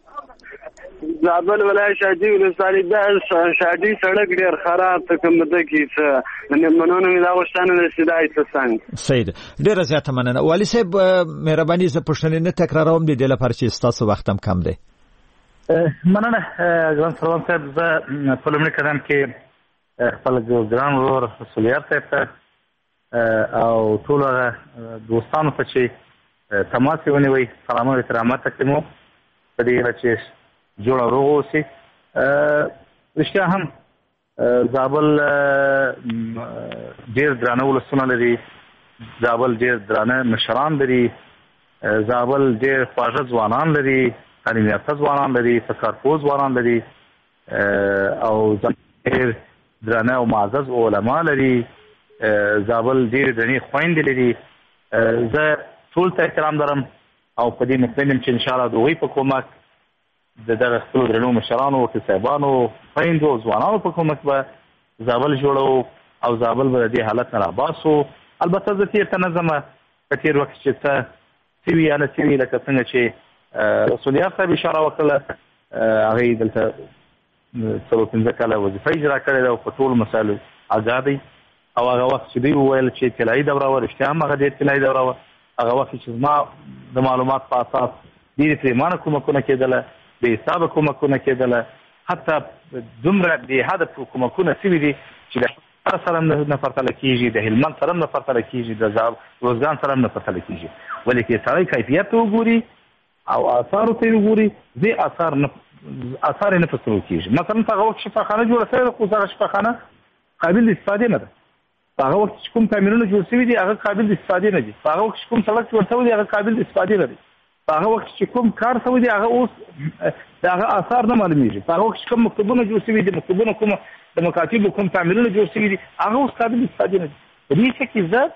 زابل ولایت شادي ولسوالۍ د شادي سړک ډېر خراب ته کوم ده کې څه منونو مې دا غوښتنه رسیدای څه څنګه. صحیح ده. ډېره زیاته مننه. والي صاحب مهرباني زه پوښتنې نه تکراروم د دې لپاره چې ستاسو وخت هم کم دی. مننه ګران سروان صاحب. زه په لومړي قدم کې خپل ګران ورور رسول یار صاحب ته او ټول دوستانو ته چې تماس ونیوي سلام او احترامات تقدیمو په دې چې جوړ روغ اوسي. رښتیا هم زابل ډېر درانه ولسونه لري، زابل ډېر درانه مشران لري، زابل ډېر خواږه ځوانان لري، تعلیم یافته ځوانان لري، کارپوه ځوانان لري او ډېر درانه او معزز علما لري. زابل ډېر درنې خویندې لري. زه ټول ته احترام لرم او په دې مطمئن یم چې انشاءالله د هغوی په کومک د دغه خپلو درنو مشرانو، صاحبانو، خویندو او ځوانانو په کومک به زابل جوړو او زابل به د دې حالت نه راباسو. البته زه تېر ته نه ځم، په تېر وخت چې څه سوي یا نه سوي، لکه څنګه چې رسول یار صاحب اشاره وکړله، هغې دلته 4-5 کاله وظیفه اجرا کړې ده او په ټولو مسایلو آګاه دی. او هغه وخت چې دوی وویل چې طلایي دوره وه، رښتیا هم هغه ډېر طلایي دوره وه. هغه وخت چې زما د معلومات په اساس ډېرې پرېمانه کومکونه کېدله، بې حسابه کومکونه کېدله، حتی دومره بې حده کومکونه سوي دي چې د هر سره هم نه پرتله کېږي، د هلمند سره هم نه پرتله کېږي، د روزګان سره هم نه پرتله کېږي. ولې چې سړی کیفیت ته وګوري او آثارو ته یې وګوري، دې آثار یې نه په سترګو کېږي. مثلا په هغه وخت شفاخانه جوړه شوې ده، خو دغه شفاخانه قابل د استفادې نه ده. په هغه وخت چې کوم تعمیرونه جوړ شوي دي هغه قابل د استفادې نه دي. په هغه وخت چې کوم سړک جوړ شوی دی هغه قابل د استفادې نه دی. په هغه وخت چې کوم کار شوی دی هغه اوس د هغه آثار نه معلومیږي. په هغه وخت چې کوم مکتوبونه جوړ شوي دي، مکتوبونه کوم د مکاتبو کوم تعمیرونه جوړ شوي دي، هغه اوس قابل د استفادې نه دي. په دې څه کې زه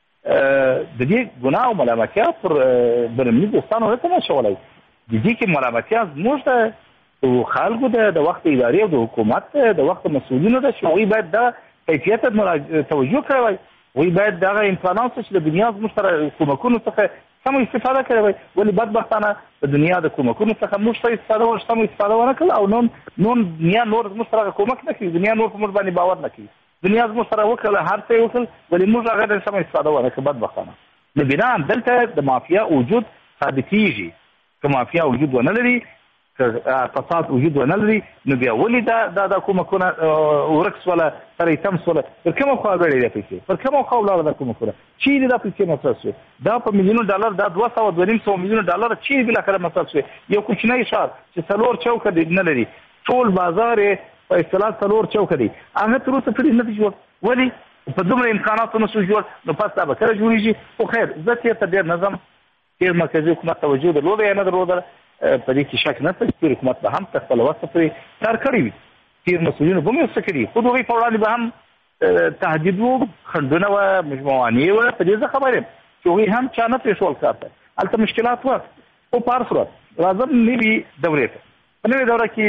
د دې ګناه او ملامتیا پر برمني دوستانو نه کوم شغلی. د دې کې ملامتیا زموږ د خلکو د وخت ادارې او د حکومت د وخت مسؤلینو ده چې هغوی باید دا کیفیت توجه کړی وای. هغوی باید دغه امکانات چې د دنیا زموږ سره کومکونو څخه سمه استفاده کړې وای. ولې بدبختانه د دنیا د کومکونو څخه موږ ته سمه استفاده ونه کړله او نور دنیا نور زموږ سره کومک نه کوي، دنیا نور په موږ باندې باور نه کوي. دنیا زموږ سره وکړله، هر څه یې وکړل، ولې موږ هغه د سمه استفاده ونه کړو. بدبختانه نو بنا دلته د مافیا وجود ثابتېږي. که مافیا وجود ونه لري، که فساد وجود ونه لري، نو بیا ولې دا کومکونه ورک سوله، سره یې تم سوله؟ پر کومه خوا وړې دا پیسې؟ پر کومه خوا ولاړه دا کومکونه؟ چیرې دا پیسې مصرف شوې؟ دا په میلیونو ډالر، دا 200-250 میلیونو ډالر چیرې بالاخره مصرف شوې؟ یو کوچنی ښار چې 4 چوکه نه لري، ټول بازار یې په اصطلاح 4 چوکه دی، هغه تر اوسه پورې نه دی جوړ. ولې په دومره امکاناتو نه شو جوړ؟ نو پس دا به کله جوړېږي؟ خو خیر، زه تېر ته ډېر نظم، تېر مرکزي حکومت توجه درلوده یا نه درلوده، په دې کې شک نشته چې تېر حکومت به هم تر خپله وسه پورې کار کړی وي. تېر مسؤلینو به هم یو څه کړي، خو د هغوی په وړاندې به هم تهدید و، خنډونه وه، مجموعانې وه. په دې زه خبر یم چې هغوی هم چا نه پرېښول کار ته. هلته مشکلات وه، خو په هر صورت راځم نوي دورې ته. په نوې دوره کې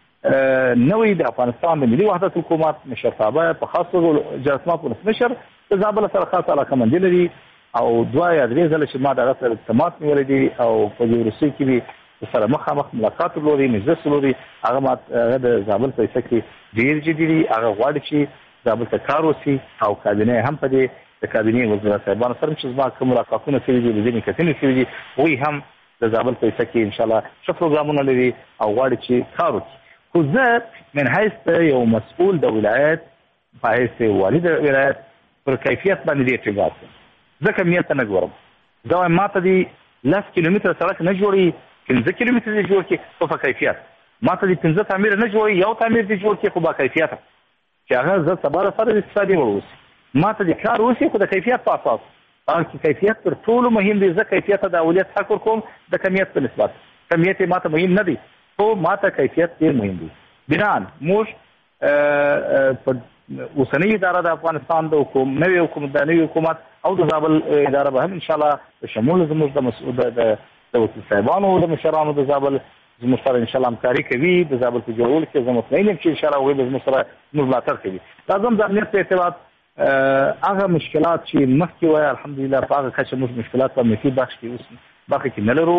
نوی د افغانستان د ملي وحدت حکومت مشرتابه په خاص ډول جرسمات ولسمشر د زابل سره خاصه علاقمندي لري او 2 یا 3 ځله چې ما دغه سره اجتماعات نیولی دي او په دې وروستۍ کې به سره مخامخ ملاقات لري، مجلس لري. هغه د زابل په حصه کې ډېر جدي دي. هغه غواړي چې زابل ته کار وشي او کابینه هم په دې د کابینې وزیر صاحبانو سره چې زما کوم ملاقاتونه شوي دي، ځینې کتنې شوي دي، هغوی هم د زابل په حصه کې انشاءالله ښه پروګرامونه لري او غواړي چې کار وکړي. خو زه من حیث یو مسؤول د ولایت په حیث والي د ولایت پر کیفیت باندې ډېر ټینګار کوم. زه کمیت ته نه ګورم. زه وایم ما ته دې 10 کیلومتره سړک نه جوړي، 15 کیلومتره دې جوړ کړي خو په کیفیت. ما ته دې 15 تعمیر نه جوړي، یو تعمیر دې جوړ کړي خو با کیفیت، چې هغه زه سبا سره د اقتصادي وړ اوسي. ما ته دې کار وشي خو د کیفیت په اساس. هغه کیفیت تر ټولو مهم دی. زه کیفیت ته د اولویت حق ورکوم د کمیت په نسبت. کمیت ما ته مهم نه دی، خو ما ته کیفیت ډېر مهم دی. بنان موږ په اوسنۍ اداره د افغانستان د نوې حکومت او د زابل اداره به هم انشاءالله په شمول زموږ د وکیل صاحبانو د مشرانو د زابل زموږ سره انشاءالله همکاري کوي. د زابل په جوړولو کې زه مطمئن یم چې انشاءالله هغوی به زموږ سره زموږ ملاتړ کوي. لازم د امنیت په اعتبار هغه مشکلات چې مخکې وای الحمدلله په هغه کچه موږ مشکلات په امنیتي بخش کې اوس برخه کې نه لرو.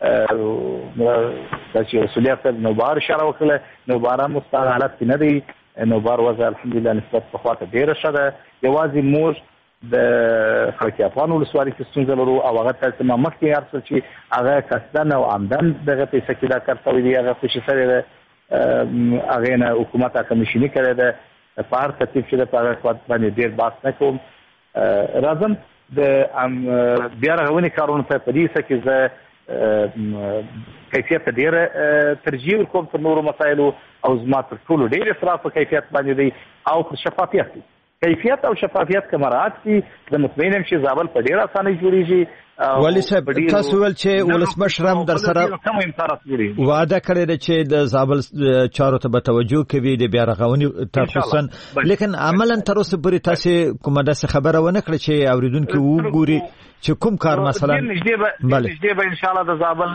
دا چې رسولیت صاحب نوبهار اشاره وکړله، نوبهار هم اوس په هغه حالت کې نه دی. نوبهار وضع الحمدلله نسبت پخوا ته ډېره ښه ده. یوازې موږ د خلک افغان ولسوالۍ کې ستونزه لرو او هغه ته ما مخکې هر څه چې هغه قصدن او عمدن دغه پیسه کې دا کار شوی دی، هغه خوشي سره ده. هغې نه حکومت کمیشني کړی ده. په هر ترتیب چې ده په هغه باندې ډېر بحث نه کوم. راځم د بیا رغونې کارونو ته په دې کې زه کیفیت ډېر ترجیح ورکوم تر نورو مسایلو او زما تر ټولو ډېر اصراف په کیفیت باندې دی او پر شفافیت دی. کیفیت او شفافیت که مراعات شي زه مطمئن یم چې زابل په ډېره اسانۍ جوړېږي. والي صاحب تاسو ول چې ولسمشر هم در سره وعده کړې ده چې د زابل چارو ته به توجه کوي د بیا رغونې خصوصا، لیکن عملاً تر اوسه پورې تاسو کومه داسې خبره ونه کړې چې اوریدونکو وګوري چې کوم کار مثلا نږدې به ان شاء الله د زابل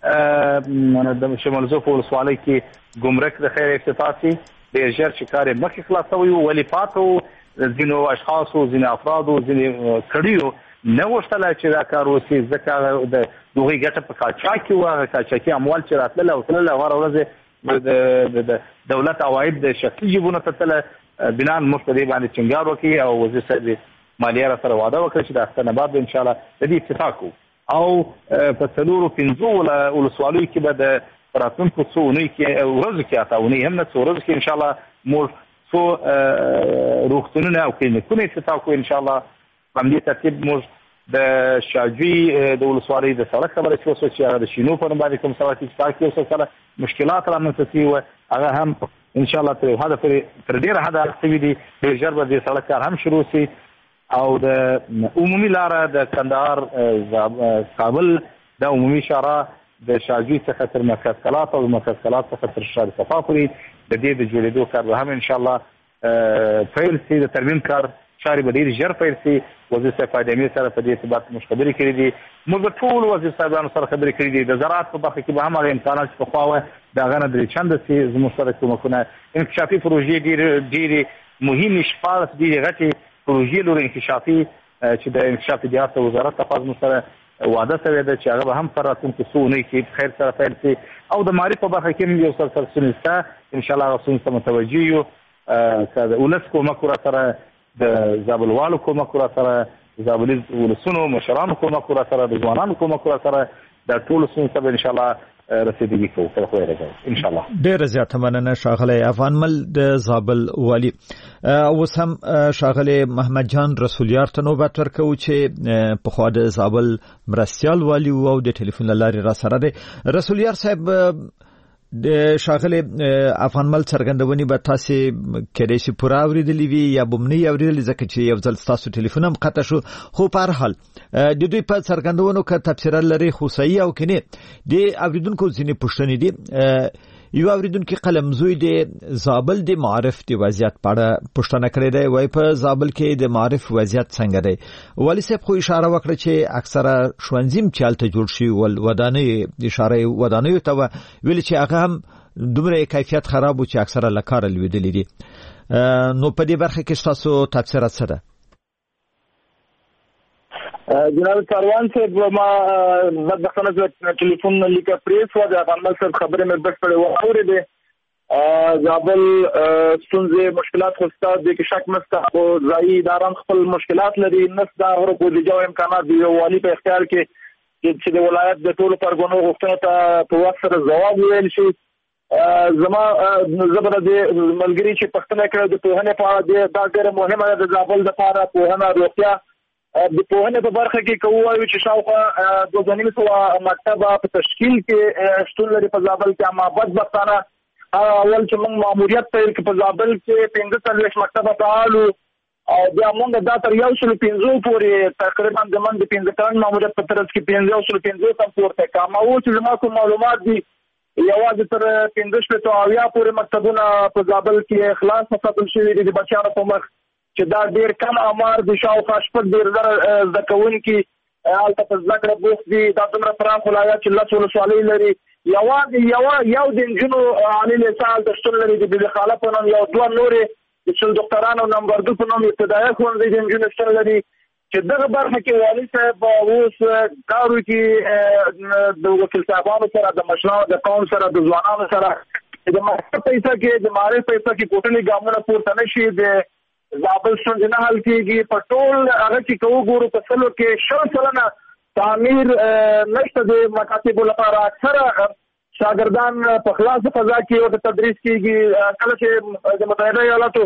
د شمال زوف ولسوالۍ کې ګمرک د خیر افتتاح شي ډېر ژر چې کار یې مخکې خلاصوي ولې پاتو ځینو اشخاصو ځینې افرادو ځینې کړیو نه غوښتله چې دا کار وشي ځکه د هغوی ګټه په قاچاق کې وه. هغه قاچاقي اموال چې راتلل او تلل هغه ورځ د دولت عواید د شخصي جیبونو ته تله. بناً موږ په دې باندې ټینګار وکړي او وزیر صاحب مالیه را سره وعده وکړه چې د اختر بعد انشاءالله د دې افتتاح کوو او په 4-5 ولسوالیو کې به د راتلونکو څو اونیو کې ورځو کې اته اونۍ هم نه څو ورځو کې انشاءالله موږ څو روغتونونه او کلینیکونه افتتاح کوو انشاءالله. په همدې ترتیب موږ د شاجوی د ولسوالۍ د سړک خبره چې وسوه چې هغه د شینو په نوم باندې کوم سړک افتتاح کې اوس سره مشکلات رامنځته شوي وه هغه هم انشاءالله تر حده پورې تر ډېره حده شوي دي. ډېر ژر به د سړک کار هم شروع شي او د عمومي لاره د کندهار کابل د عمومي شارع د شاجوی څخه تر مرکز کلات او مرکز کلات څخه تر شار صفا پورې د دې د جوړېدو کار به هم انشاءالله پیل شي. د ترمیم کار چارې به ډېر ژر پیل شي. وزیر صاحب فایدمي سره په دې اعتبار موږ خبرې کړې دي. موږ د ټولو وزیر صاحبانو سره خبرې کړې دي. د زراعت په برخه کې به هم هغه امکانات چې پخوا وه د هغه نه درې چنده شي. زموږ سره کومکونه انکشافي پروژې ډېرې مهمې 14 ډېرې غټې پروژې لري انکشافي چې د انکشاف اطلاعات وزارت ته زموږ سره وعده شوې ده چې هغه به هم په راتلونکو څو اونیو کې خیر سره پیل شي او د معارف په برخه کې یو سرسرسونې شته انشاءالله هغه ستونزو ته متوجه یو. که د ولس کومک ورسره د زابلوالو کومک ورسره زابلي ولسونو مشرانو کومک ورسره د ځوانانو کومک ورسره د ټولو ستونزو ته انشاءالله رسیدګي کوو تر خو ان شاء الله. ډېر زیات مننه ښاغلی افغانمل د زابل والي. اوس هم ښاغلی محمد جان رسولیار ته نوبت ورکوو چې پخوا د زابل مرستیال والي او د ټلیفون له لارې را سره دی. رسولیار صاحب د ښاغلی افغانمل څرګندونې به تاسې کېدای شي پوره اورېدلې وي یا به نه اورېدلې ځکه چې یو ځل ستاسو ټلیفون هم قطع شو. خو په هر حال د دوی په څرګندونو که تبصره لري خو صحیح او که نه د اورېدونکو ځینې پوښتنې دي. یو اورېدونکي قلمزوی د زابل د معارف د وضعیت په اړه پوښتنه کړې ده. وایي په زابل کې د معارف وضعیت څنګه دی؟ والي صاحب خو اشاره وکړه چې اکثره ښوونځي هم چې هلته جوړ شوي ول ودانۍ اشاره ودانیو ته ویلي چې هغه هم دومره کیفیت خراب و چې اکثره له کاره لوېدلي دي. نو په دې برخه کې ستاسو تبصره څه ده؟ جناب کاروان صاحب ما بدبختانه ټلیفون لیکه پریس و د افغانمل صاحب خبرې مې بشپړې واورېدې. زابل ستونزې مشکلات خو ستا دې کې شک نشته خو ځایي اداران خپل مشکلات لري نشته هغه بودیجه او امکانات د یو والي په اختیار کې چې د ولایت د ټولو پرګنو غوښتنو ته په وخت سره ځواب ویل شي. زما زبر د ملګري چې پښتنه کړه د پوهنې په اړه دا ډېره مهمه ده. د زابل لپاره پوهنه روغتیا د پوهنې په برخه کې کوو چې شاوخوا 2.5 مکتبه په تشکیل کې شتون لري په زابل کې. اما بدبختانه اول چې موږ ماموریت پیل کې په زابل کې 45 مکتبه فعالو او بیا موږ دا تر 150 پورې تقریبا د من د 15 کلن ماموریت په ترڅ کې 150 تم پورته کام او چې زما کوم معلومات دي یوازې تر 15 پورې مکتبونه په زابل کې خلاص مساتل شوي دي د بچیانو په مخ چې دا ډېر کم امار د شاوخوا 10,000 زده کوونکي هلته په زده کړه بوخت دي. دا دومره پراخ ولایت چې 10 ولسوالۍ لري یوازې یو د نجونو عالي لیسه هلته شتون لري د بې خاله په نوم یو دوه نورې د شل ډاکټرانو نمبر 2 په نوم ابتدایي ښوونځي د نجونو شتون لري چې دغه برخه کې والي صاحب اوس کار وکړي د وکیل صاحبانو سره د مشرانو د قوم سره د ځوانانو سره د معرفت پیسه کې د معرفت پیسه کې کوټلي ګامونه پورته نشي د زابل ستونزې نه حل کېږي. په ټول هغه چې که وګورو په سلو کې 100% تعمیر نشته د مکاتبو لپاره. اکثره شاګردان په خلاصه فضا کې ورته تدریس کېږي. کله چې د متحده ایالاتو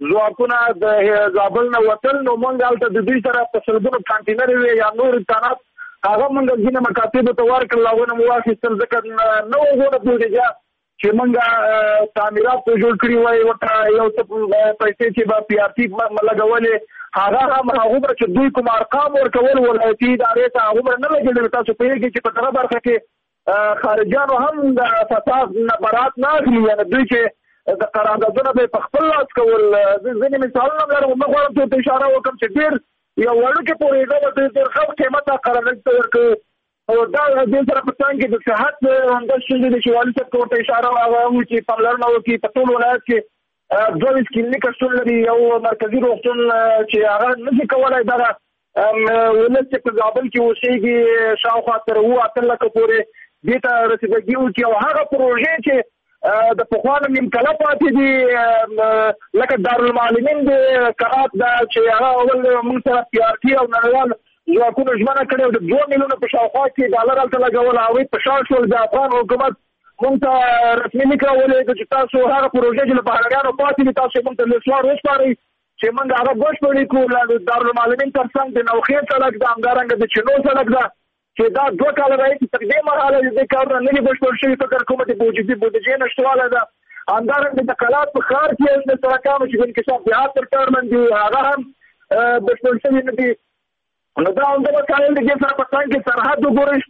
ځواکونه د زابل نه وتل نو موږ هلته د دوی سره په سلګونو کانټینر وي یا نور امکانات هغه موږ ځینې مکاتبو ته ورکړل هغونه مو واخیستل ځکه نه وګوره بودیجه چې موږ تعمیرات جوړ کړي وای ورته یو څه پیسې چې به پی آر ټي لګولې هغه هم هغومره چې دوی کوم ارقام ورکول ولایتي ادارې ته هغومره نه لګېدل. تاسو پوهېږئ چې په دغه برخه کې خارجیانو هم د فساد نه برات نه اخلي یعنې دوی چې د قراردادونه به په خپل لاس کول. ځینې مثالونه لرم نه غواړم چې ورته اشاره وکړم چې ډېر یو وړوکې پورېده به ډېر ښه قیمته قرارداد ته ورکوي او دا دې سره په څنګ کې د صحت همداسې شونې دي چې والي صاحب ته ورته اشاره وکړو چې پاملرنه وکړي په ټول ولایت کې 22 کلینیکه شتون لري یو مرکزي روغتون چې هغه نشي کولی دغه ولس چې په زابل کې اوسېږي شاوخوا تر 7 لکه پورې دې ته رسېدګي وکړي او هغه پروژې چې د پخوانو نیم کله پاتې دي لکه دارالمعلمین د قرات دا چې هغه اول موږ سره پی آر ټي او نړیوال ځواکونو ژمنه کړې او د 2 میلیونه په شاوخوا کې ډالر هلته لګول هغوی په شا شول. د افغان حکومت موږ ته رسمي لیک راولېږه چې تاسو هغه پروژې چې له بهرنیانو پاتې دي تاسو موږ ته لیسوار وسپارئ چې موږ هغه بشپړې کړو. د دارالمعلمین تر څنګ د نوخې سړک ده همدارنګه د چینو سړک ده چې دا 2 کاله راهیسې تر دې مرحله دې کارونه نه دي بشپړ شوي. فکر کوم چې بودیجې نشتوالی ده. همدارنګه د کلات په ښار کې د سړکانو چې د انکشاف دیهات تر کار باندې هغه هم بشپړ شوي نه دي. نو دا همدغه مسایل دي چې سره په څنګ کې سرحد وګورئ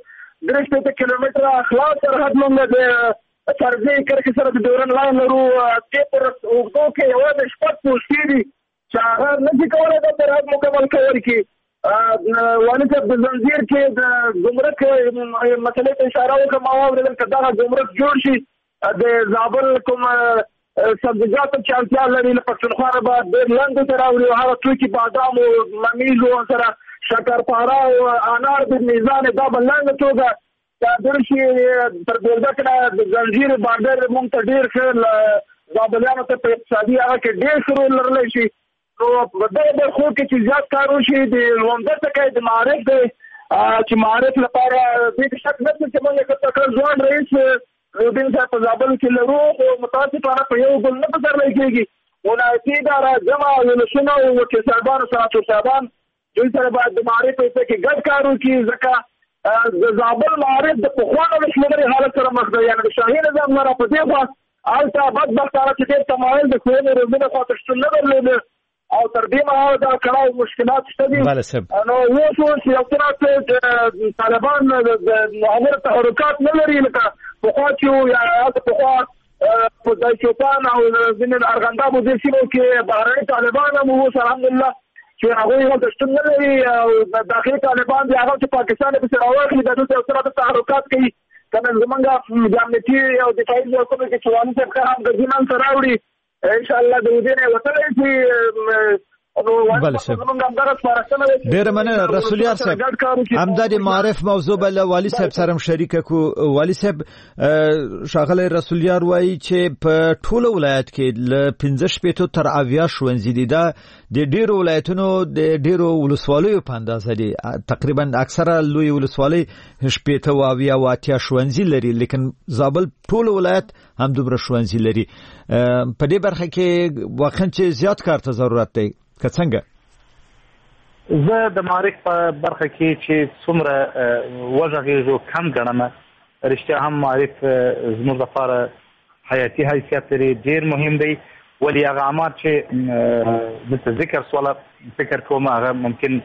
3 کیلومتره خلاص سرحد موږ د فرضي کرښې سره د ډیورنډ لاین لرو. دې پر اوږدو کې یوازې 6 پوستې دي چې هغه نه شي کولی دا سرحد مکمل کول کړي. والي صاحب د زنځیر کې د ګمرک مسلې ته اشاره وکړه ما واورېدل که دغه ګمرک جوړ شي د زابل کوم سبزیجاتو چې اړتیا لري له پښتونخوا نه به ډېر لنډو ته راوړي او هغه توکي بادام او ممیز او سره شکرپاره او انار د میزان دا به لنډه توګه صادر شي تر بولدک نه د زنځیر بارډر موږ ته ډېر ښه زابلیانو ته په اقتصادي هغه کې ډېر ښه رول لرلی شي. نو په دغه برخو کې چې زیات کار وشي د لومړی ټکی د معارف دی چې معارف لپاره دې شک نشته چې موږ یې کړ ځوان رئیس روډین صاحب په زابل کې لرو خو متاسفانه په یو بل نه پسرلی کېږي. ولایتي اداره جمع ولسونه او وکیل صاحبانو سراتو صاحبان دوی سره باید د معارف په کې ګډ کار وکړي ځکه د زابل معارف د پخوانو د شمېرې حالت سره مخ دی. یعنې د شاهي نظام نه را په دې خوا هلته بدبختانه چې ډېر تمایل د ښوونې روزنې خوا ته شتون نه درلوده او تر دې مهاله دا کړاو مشکلات شته دي. نو اوس یو څه طالبان د معمر تحرکات نه لري لکه پخوا چې یا هلته پخوا په دایچوپان او ځینې ارغنداب دې سیمو کې بهرني طالبان هم اوس الحمدلله چې هغوی هلته شتون نه لري او داخلي طالبان دي هغه چې پاکستان یې پسې راواخلي دا دلته یو څه تحرکات کوي که نه زمونږ د امنیتي او دفاعي ځواکونو کې چې والي صاحب ښه همدردي من سره راوړي ان شاء الله د دې نه وتلی چې ډېره مننه رسول یار صاحب. همدا د معارف موضوع بل والی صاحب سره شریک کو. والی صاحب شاغله رسول یار وایي چې په ټوله ولایت کې ل 15 تر 20 ښوونځي دي. دا د ډېرو ولایتونو د ډېرو ولسوالیو په اندازه دي. تقریبا اکثره لوی ولسوالۍ 18 او 80 ښوونځي لري لیکن زابل ټول ولایت هم دومره ښوونځي لري. په دې برخه کې واقعا چې زیات کار ته ضرورت دی که څنګه؟ زه د معارف په برخه کې چې څومره وغږېږو کم ګڼم. رښتیا هم معارف زموږ لپاره حیاتي حیثیت لري ډېر مهم دی. ولې هغه اعمال چې دلته ذکر سوله فکر کوم هغه ممکن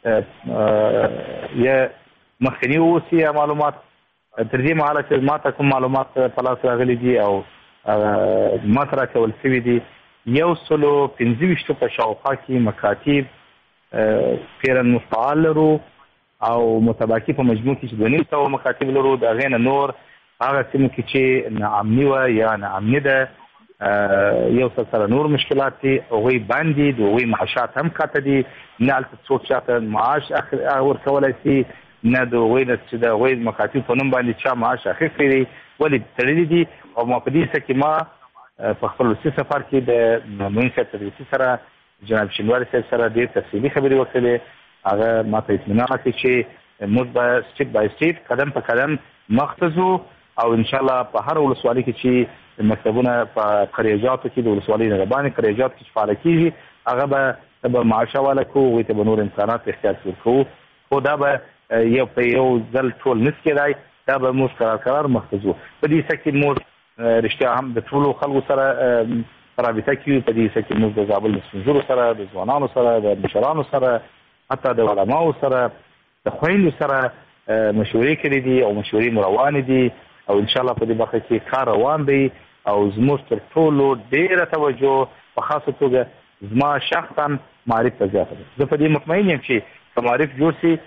یا مخکني اوسي معلومات تر دې مهاله چې ما ته کوم معلومات په لاس راغلي دي او مطرح کول شوي دي 125 په شاوخوا کې مکاتب پیرن مفعال لرو او متباقي په مجموع کې چې 200 مکاتب لرو. د هغې نه نور هغه سیمو کې چې ناامني وه یا ناامني ده یو څه سره نور مشکلات دي هغوی باندې د هغوی معاشات هم کاته دي. نه هلته څوک چاته معاش ورکولی شي نه د هغوی نه چې د هغوی مکاتب په نوم باندې چا معاش اخیستی دی ولې تړلي دي. او ما په دې څه کې ما په خپل وروستي سفر کې د معین صاحب تدریسي سره جناب شینواري صاحب سره ډېر تفصیلي خبرې وکړلې. هغه ما ته اطمینان راکړي چې موږ به سټیپ بای سټیپ قدم په قدم مخ ته ځو او ان شاء الله په هر ولسوالۍ کې چې مکتبونه په قریجاتو کې د ولسوالۍ نه باندې قریجات کې فعال کیږي هغه به معاشه والا کو وي ته نور امکانات اختیار کړو خو دا به یو په یو ځل ټول نس کېدای دا به موږ قرار مخزو په دې سکه موږ رښتیا هم د ټولو خلکو سره رابطه کوي په دې سکه موږ د زابل مسجونو سره د ځوانانو سره د مشرانو سره حتی د علماو سره د خويندو سره مشورې کړې دي او مشورې مروان دي او ان شاء الله په دې برخه کې کار روان دی او زموږ تر ټولو ډیره توجه په خاصه توګه زما شخصا معرف ته زیاته ده زه په دې مطمئن یم چې معرف جوړ شي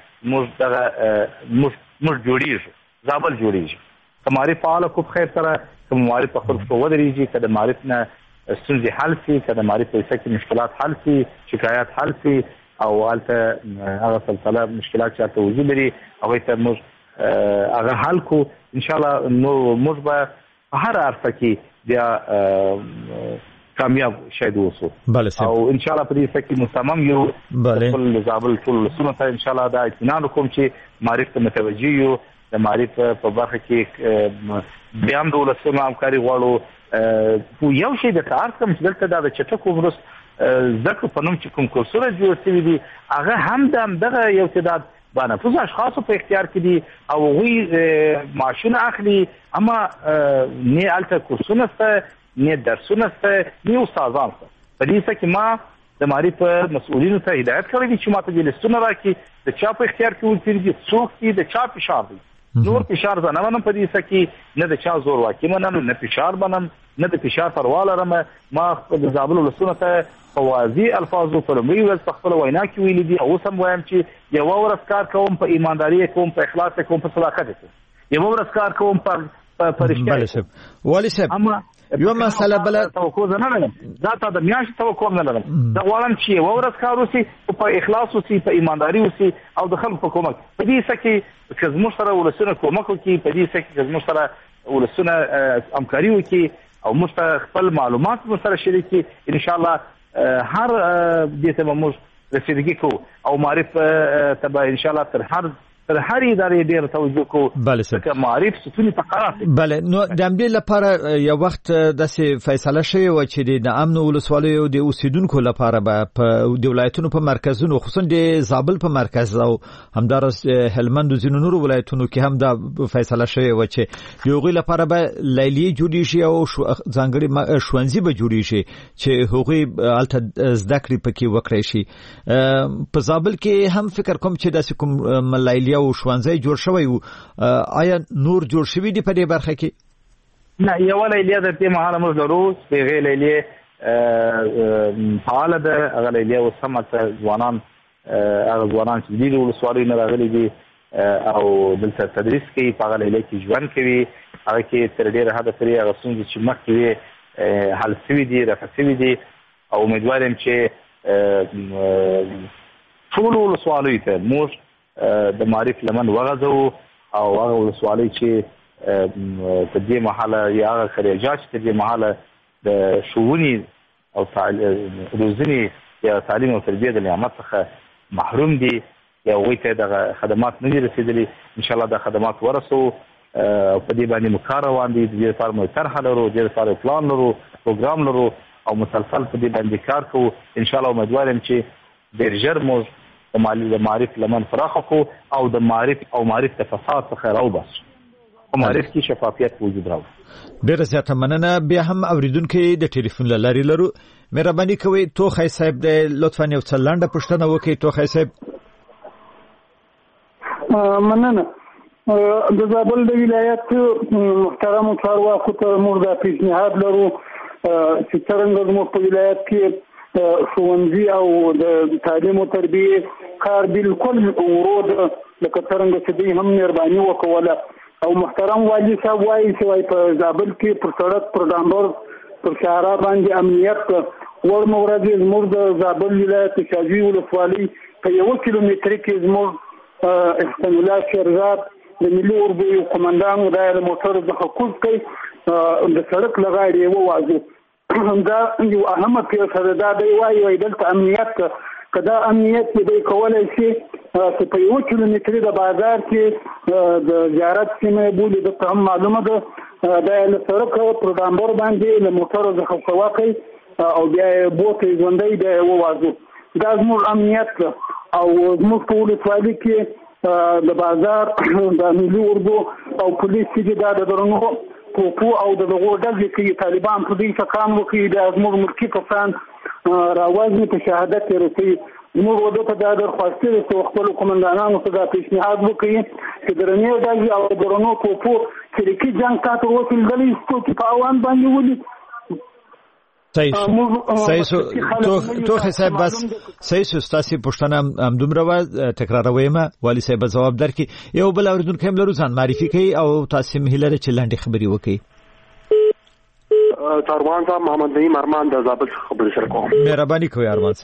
موږ جوړیږي زابل جوړیږي معرف فعال کو خیر سره معرف په خپل ودرېږي کله معرف نه ستونزې حل شي کله معرف په سکه مشکلات حل شي شکایات حل شي او البته هغه سلسله مشکلات چې توجیه لري هغه ته موږ هغه حل کو ان شاء الله نو موږ به هر عرفه کې بیا کامیاب شاید اوسو او ان شاء الله په دې سکه مصمم یو خپل زابل ټول سنت ان شاء الله دا اطمینان کوم چې معرف ته متوجي یو د معرف په برخه کې بیا هم د ولسمه همکاري غواړو یو شی د کار کوم چې دلته د چټکو ورس ذکر په نوم چې کوم کورسونه جوړ شوي دي هغه هم دغه یو تعداد باندې اشخاص په اختیار کې دي او غوي معاشونه اخلي اما نه الته کورسونه ته نه درسونه ته نه استادان ته په دې څخه ما د معرف مسؤلینو ته هدایت کړی دي چې ماته د لستونه راکې د چا په اختیار کې ولتري څوک دي د چا فشار دي نور فشار نه منم په دې څخه نه د چا زور واکې منم نه فشار منم نه د فشار پرواله رم ما د زابل لستونه ته فوازي الفاظو په لومړي ورځ په خپل وینا کې ویل دي او سم وایم چې یو ورځ کار کوم په ایمانداري کوم په اخلاص کوم په صداقت کوم یو ورځ کار کوم په فرشته والي صاحب یو مسله بل توقع نه لرم دا ته د میاشت توقع نه لرم دا غواړم چې یو ورځ کار وسی په اخلاص وسی په ایمانداري وسی او د خلکو په کومک په دې سکه چې زموږ سره ولسونه کومک وکي په دې سکه چې زموږ سره ولسونه همکاري وکي او موږ خپل معلومات سره شریکي ان شاء الله هر دې ته موږ رسیدګي کو او معرف تبع ان شاء الله تر هر ادارې ډیر توجه کو چې معرف ستونی فقرات بله نو د امدې لپاره یو وخت د فیصله شوی و چې د امن ولسوالۍ او د اوسیدونکو لپاره په د ولایتونو په مرکزونو خصوصا د زابل په مرکز او همدارس هلمند او ځینو نورو ولایتونو کې هم دا فیصله شوی و چې یوغي لپاره به لیلیه جوړی شي او ځانګړي ښوونځي به جوړی شي چې هغوی الته زده کړې پکې وکړي شي په زابل کې هم فکر کوم چې د کوم لیلیه او ښوونځي جوړ شوی آیا نور جوړ شوی دی په دې برخه کې نه یو لیلیه د دې مهاله موږ درو چې لیلیه فعال ده هغه لیلیه وسمت ځوانان چې د ولسوالۍ نه راغلي دي او دلته تدریس کوي په هغه لیلیه کې ژوند کوي هغه کې تر ډیره حد پورې هغه څنګه چې مخکې حل شوي دي رفع شوي دي او امیدوار یم چې ټول ولسوالۍ ته موږ د معرف لمن وغځو او هغه ولسوالۍ چې په دې محله یا هغه خریجات چې دې محله د شؤونی او روزنی یا تعلیم او تربیه د نعمت څخه محروم دي یا وایي د خدمات نه رسیدلي ان شاء الله د خدمات ورسو په دې باندې مکار روان دي د دې لپاره مو طرح لرو د دې لپاره پلان لرو پروګرام لرو او مسلسل په دې باندې کار کوو ان شاء الله امیدوار یم چې ډېر ژر مو د معرف لمن فراخ کو او د معرف د فساد څخه راوباس او معرف کې شفافیت وجود راو ډېر زیاته مننه بیا هم اوریدونکو د ټلیفون لاري لرو مهرباني کوئ توخی صاحب د لطفا یو څه لنډه پوښتنه وکړئ توخی صاحب مننه د زابل د ولایت محترم چارواکو ته موږ د پیشنهاد لرو چې څنګه زموږ په ولایت کې ښوونځي او د تعلیم او تربیه کار بالکل ورود لکه څنګه چې دوی هم مهرباني وکوله او محترم والی صاحب وایي چې په زابل کې پر سړک پر ډامبر پر شهرا باندې امنیت ورمو ورځ زموږ د زابل ولایت شاجوی ولسوالۍ په 1 کیلومتر کې زموږ احسان الله شیرزاد د ملي اورګو قومندان د موټر د حقوق کوي د سړک لغاړي ووازو دا یو اهمه پیښه ده دا دی وایي دلته امنیت کدا امنیت دې کولای شي چې په 1 کیلومتر د بازار کې د زیارت سیمه بولی د هم معلومه ده د سړک پر ډامبر باندې له موټرو څخه سواقي او بیا بوټي ژوندۍ د ووازو دا زموږ امنیت او زموږ په ولسوالۍ کې د بازار د ملي اردو او پولیس چې د درنو پوپو او د دغو ډلې کې طالبان په دې څخه وکړي د زموږ ملکی کسان راوځي په شهادت رسي زموږ وده ته د درخواستي د خپل قومندانانو ته د پیشنهاد وکړي چې درنې ډلې او درنو پوپو چې کې جنگ تاسو وکړي چې په اوان باندې ولي صحیح صاحب بس صحیح تاسو پښتنه هم دومره و تکراروي ما والی صاحب جواب درکې یو بل اوریدونکو هم لرو ځان معرفي کوي او تاسو مهله چلانډي خبري وکړي ارمان صاحب محمد نعیم ارمان د زابل خبرې سره کوم مهرباني کوي ارمان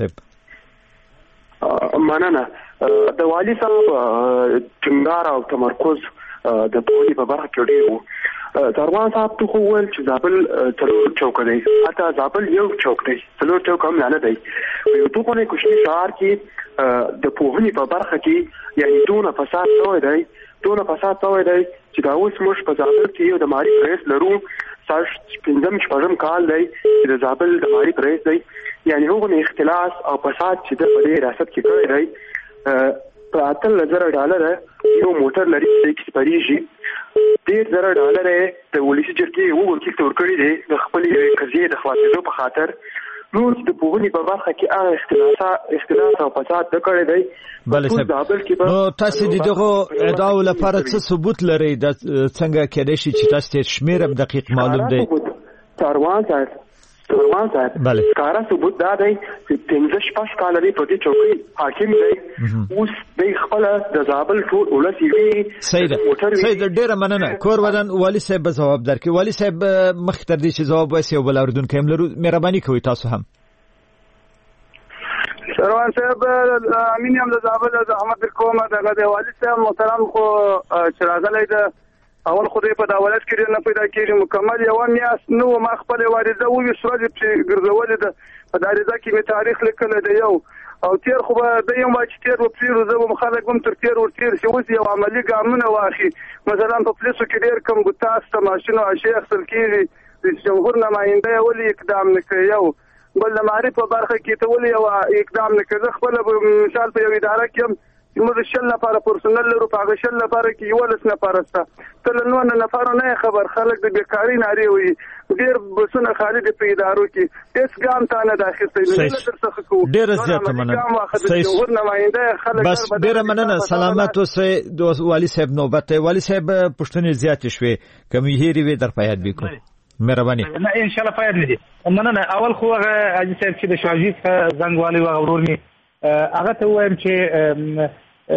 صاحب مننه د والی صاحب ټینګار او تمرکز د پولی په برخه کې ډیر ارمان صاحب ته خو ول چې زابل څلور چوک دی اته زابل یو چوک دی څلور چوک هم نه دی یو ټکو نه کوشش شهر کې د پوهنې په برخه کې یعنی دونه فساد شوی دی چې دا اوس موږ په زابل کې یو د ماري پریس لرو ساش 15 کال دی چې د زابل د ماري پریس دی یعنی هغه اختلاس او فساد چې د په ریاست کې کړی دی په $10,000 یو موټر لري چې پریږي $10,000 د ولسی جرګې وو چې ورکړي دي د خپل قضیه د خلاصېدو په خاطر نو د پوهنې په برخه کې هغه اختلاف او فساد د کړی دی بله نو تاسو دغه ادعاو لپاره څه ثبوت لرئ د څنګه کېدای شي چې تاسو شمیره دقیق معلوم دی څاروان صاحب بله کارا ثبوت دا دی چې 15 کال لري په دې چوکۍ حاکم دی اوس د خپل د زابل ټول ولسی سید ډیره مننه کور ودان والی صاحب جواب درکې والی صاحب مخ تر دې چې جواب وسی او بل اوردونکو هم لرو مهرباني کوي تاسو هم سروان صاحب امین هم د زابل د احمد کومه د والی صاحب محترم خو چراغلې د اول خدای په دولت کې نه پیدا کېږي مکمل یو میاس نو ما خپل واردې وې سورج چې ګرځولې ده په داریزه کې می تاریخ لیکل دی یو او تیر خو د یو ما چې تیر و پیرو زو مخالک هم تر تیر ورتیر شي اوس یو عملی ګامونه واخی مثلا په پولیسو کې ډیر کم ګوتاس ته ماشینو شیخ سل کېږي د جمهور نماینده ولې اقدام نکړي یو بل د معرفت په برخه کې ته ولې یو اقدام نکړي خپل مثال په یو اداره کې موږ شل لپاره پرسونل لرو په هغه شل لپاره کې یو لس نفر است تل نو نه نفر نه خبر خلک د بیکاری ناری وي ډیر بسونه خالد په ادارو کې هیڅ ګام ته نه داخلي نه در څخه کو ډیر زیات مننه جمهور نماینده خلک بس ډیر مننه سلامت اوسئ د والی صاحب نوبت والی صاحب پښتنې زیات شوي کوم هېری وي در پياد وکړو مهرباني نه ان شاء الله پياد ندي مننه اول خو هغه اجي صاحب چې د شواجیت زنګ والی وغورني هغه ته وایم چې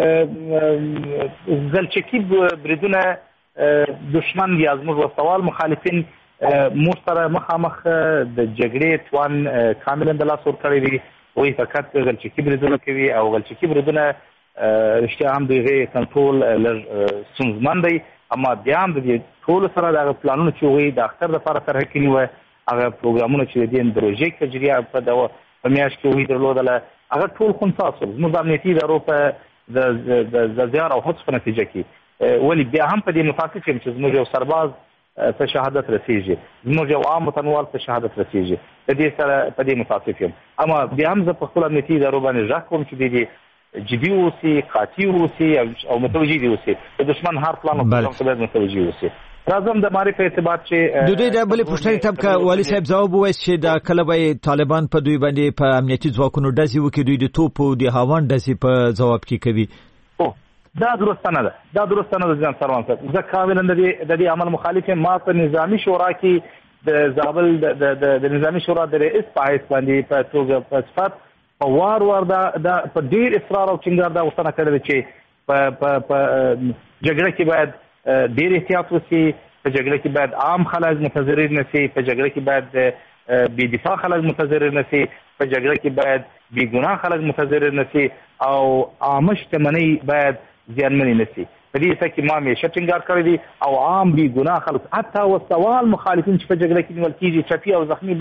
زلچکی بریدونه دشمن یا زموږ وسوال مخالفین مستره مخامخ د جګړې توان کاملا د لاس ور کړی دي وایي فقط زلچکی بریدونه کوي او زلچکی بریدونه رښتیا هم دغه کنټرول ستونزمن دی اما بیا هم د ټول سره د پلانونو چې وایي د اختر لپاره طرح کړي وي هغه پروګرامونه چې د پروژې کجریه په میاشت کې وایي درلودله هغه ټول خنثاص زموږ امنیتي ادارو په د زیار او هڅو په نتیجه کې ولی بیا هم په دې متفق یم چې زموږ یو سرباز په شهادت رسیږي زموږ یو عام وطنوال په شهادت رسیږي د دې سره په دې متفق یم اما بیا هم زه په خپل امنیتي ادارو باندې ځکه کوم چې دې جدي اوسي قاطع اوسي او متوجي اوسي د دشمن هر پلان او پروګرام ته باید متوجي اوسي راځم د معرفت اعتبار چې د دوی د بلې پوښتنې طبقه والی صاحب جواب وایي چې د کله به طالبان په دوی باندې په امنیتي ځواکونو ډزې وکړي دوی د توپ او د هاوان ډزې په جواب کې کوي دا درسته نه ده ځان سروان صاحب زه کاملا د دې عمل مخالف یم ما په نظامی شورا کې د زابل د نظامی شورا د رئیس په حیث باندې په توګه په صفت په وار دا په ډیر اصرار او ټینګار دا غوښتنه کړې چې په جګړه کې باید ډیر احتیاط وشي په جګړه کې باید عام خلک متضرر نشي په جګړه کې باید بی دفاع خلک متضرر نشي په جګړه کې باید بی ګناه خلک متضرر نشي او عامه شتمنۍ باید زیانمنې نشي په دې څه کې ما همیشه ټینګار کړی دی او عام بی ګناه خلک حتی وسوال مخالفین چې په جګړه کې نیول کېږي چپی او زخمی باید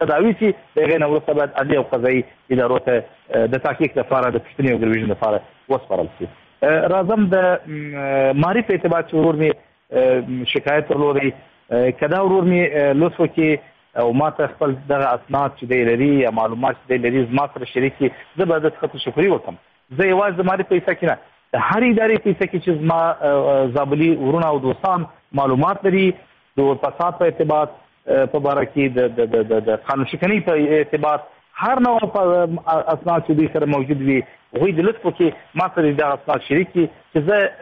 تداوی شي دغه نه وروسته باید عدلي او قضایي ادارو ته د تحقیق لپاره د پوښتنې او ګرویژن لپاره وسپارل شي. راځم د معرف اعتبار چې ورور مې شکایت ورلوري کدا ورور مې لطف وکړي او ما ته خپل دغه اسناد چې دی لري یا معلومات چې دی لري زما سره شریک کړي، زه به د څخه تشکري وکړم. زه یوازې د معرف پیسه کې نه د هر ادارې پیسه کې چې زما زابلي ورونه او دوستان معلومات لري د فساد په اعتبار په باره کې د قانون شکنۍ په اعتبار هر نوع اسناد چې دوی سره موجود وي هغوی د لطف وکړي ما سره دغه اسناد شریک کړي چې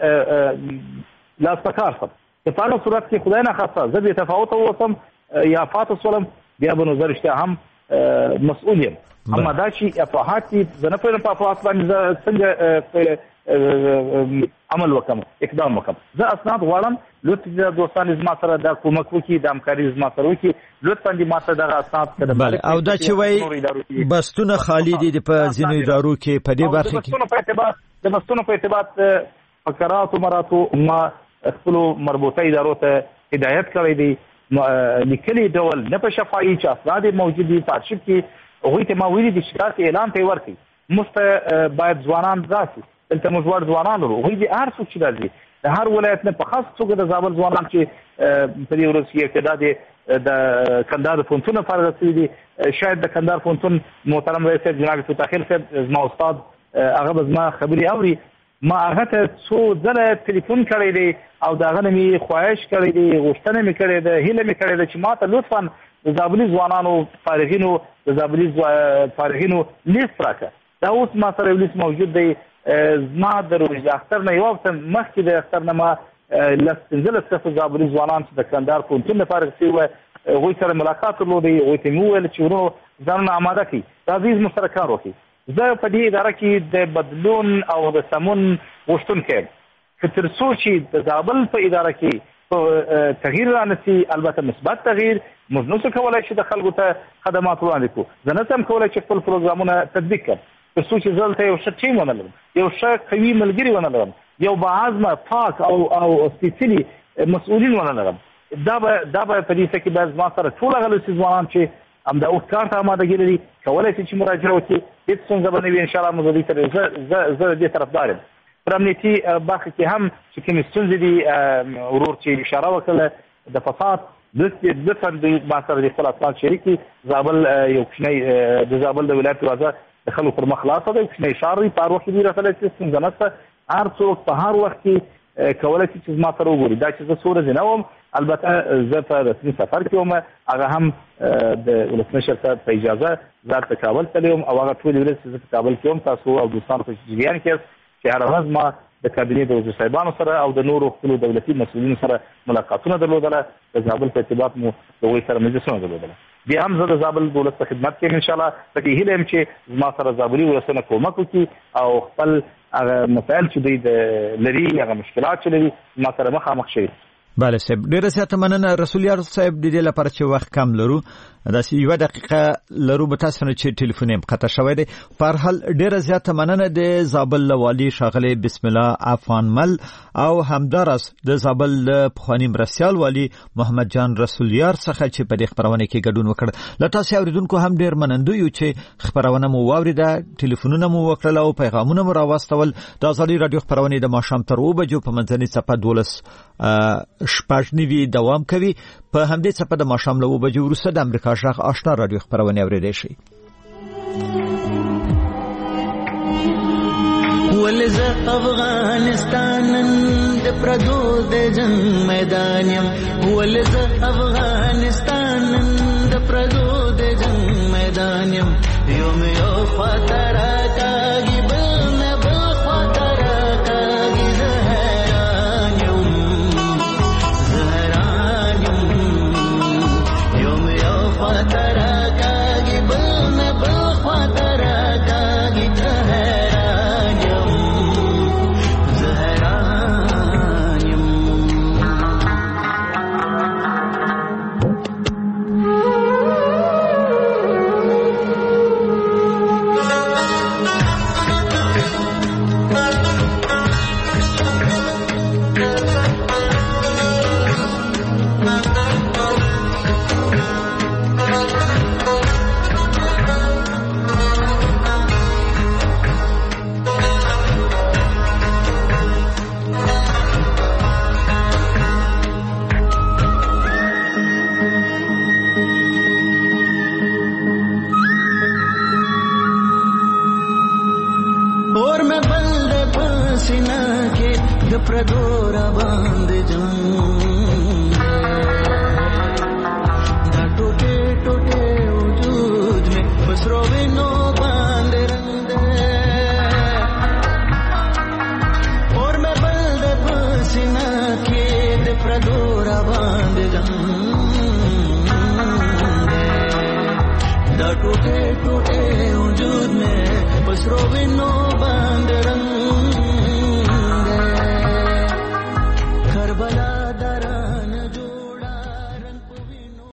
زه لاس په کار شم. په هغه صورت کې خدای نخواسته زه بې تفاوته واوسم یا پاتې شولم بیا به نو زه رښتیا هم مسؤول یم. اما دا چې افراحات دي زه نه پوهېږم په افراحات باندې زه څنګه عمل وکم اقدام وکم. زه اسناد غواړم لطفا دوستان زما سره دا کومک وکړي د همکاري زما سره وکړي لطفا دې ما ته دغه اسناد بله او دا چې وایي بستونه خالي دي په ځینو ادارو کې په دې برخه کې د بستونو په اعتبار فقرات و مراتو ما خپلو مربوطه ادارو ته هدایت کړی دی لیکلي ډول نه په شفایي چې اسناد موجود دي په ارشیف کې هغوی ته ما ویلي دي چې تاسې اعلان ته یې ورکړئ موږ ته باید ځوانان راشي دلته موږ وړ ځوانان لرو هغوی دې هر څوک چې راځي د هر ولایت نه په خاص توګه د زابل ځوانان چې په دې ورځ کې ابتدا د کندهار د پوهنتون لپاره رسېدلي دي شاید د کندهار پوهنتون محترم رئیس صاحب جناب فتاخیل صاحب زما استاد هغه به زما خبرې اوري ما هغه ته څو ځله تلیفون کړی دی او د هغه نه مې خواهش کړی دی غوښتنه مې کړې ده هیله مې کړې ده چې ما ته لطفا د زابلي ځوانانو فارغینو د زابلي فارغینو لیست راکړه. دا اوس ما سره یو لیست موجود دی زما د اختر نه یو وخت مخکې د اختر نه ما لس پنځلس کسه زابلي ځوانان چې د کندهار پوهنتون لپاره رسېدلي وو هغوی سره ملاقات درلودی هغوی ته مې وویل چې ورونو ځانونه اماده کړئ راځئ زموږ سره کار وکړئ. زه په دې اداره کې د بدلون او د سمون غوښتونکی یم که تر څو چې د زابل په اداره کې تغییر رانسي البته مثبت تغییر موږ نشو کولی چې د خلکو ته خدمات وړاندې کړو. زه نه شم کولی چې خپل پروګرامونه تطبیق کړم تر څو چې زه دلته یو ښه ټیم ونه لرم یو ښه قوي ملګري ونه لرم یو باعزمه پاک او سپېڅلي مسؤلین ونه لرم. دا به په دې څه کې باید زما سره ټول هغه لوستي ځوانان چې همدا اوس کار ته امادګي لري کولی شي چې مراجعه وکړي هېڅ ستونزه به نه وي انشاءالله موږ دوی سره زه د دې طرفدار یم. پر امنیتي برخه کې هم چې کومې ستونزې دي ورور چې اشاره وکړله د فساد لطفا دوی ما سره د خپل اسناد شریک دي. زابل یو کوچنی د زابل د ولایت دروازه د خلکو پر مخ خلاصه ده یو کوچنی ښار دی په هر وخت کې دوی راتلی شي ستونزه نشته هر څوک په هر وخت کې کولی شي چې زما سره وګوري. دا چې زه څو ورځې نه وم البته زه په رسمي سفر کې وم هغه هم د ولسمشر صاحب په اجازه زه په کابل تللی وم او هغه ټولې ورځې چې زه په کابل کې وم تاسو او دوستانو په جریان کې چې هره ورځ ما د کابینې د وزیر صاحبانو سره او د نورو خپلو دولتي مسؤلینو سره ملاقاتونه درلودله د زابل په ارتباط مو د هغوی سره مجلسونه درلودله. بیا هم زه د زابل دولت په خدمت کې یم انشاءالله په دې هیله یم چې زما سره زابلي ولسونه کومک وکړي او خپل هغه مسایل چې دوی لري هغه مشکلات چې لري زما سره مخامخ شي. بله صاحب ډیره زیاته مننه رسول یار صاحب د دې لپاره چې وخت کم لرو داسې یوه دقیقه لرو به تاسو نه چې ټلیفون یې قطع شوی دی. په هر حال ډیره زیاته مننه د زابل له والي ښاغلی بسم الله عفان مل او همداراز د زابل له پخواني مرستیال والي محمد جان رسول یار څخه چې په دې خپرونه کې ګډون وکړ. له تاسو اوریدونکو هم ډیر منندوی یو چې خپرونه مو واوریده ټلیفونونه مو وکړل او پیغامونه مو راوستول. د ازادي رادیو خپرونې د ماښام تر 2 بجو په منځنۍ څپه 12 نوي دوام کوي. په همدې څپه د ماښام له 2 بجو وروسته د امریکا غږ آشنا رادیو خپرونې اورېدای شئ. ولزه افغانستان د پردو د جنگ میدان یم ولزه افغانستان د پردو د جنگ میدان یم یو خاطر کاږي بل نه بل خاطر کاږي زهران یم یو خاطر کاږي بل نه بل خاطر کاږي टूटे टूटे वजूद में बस रोबिनो बांध रंग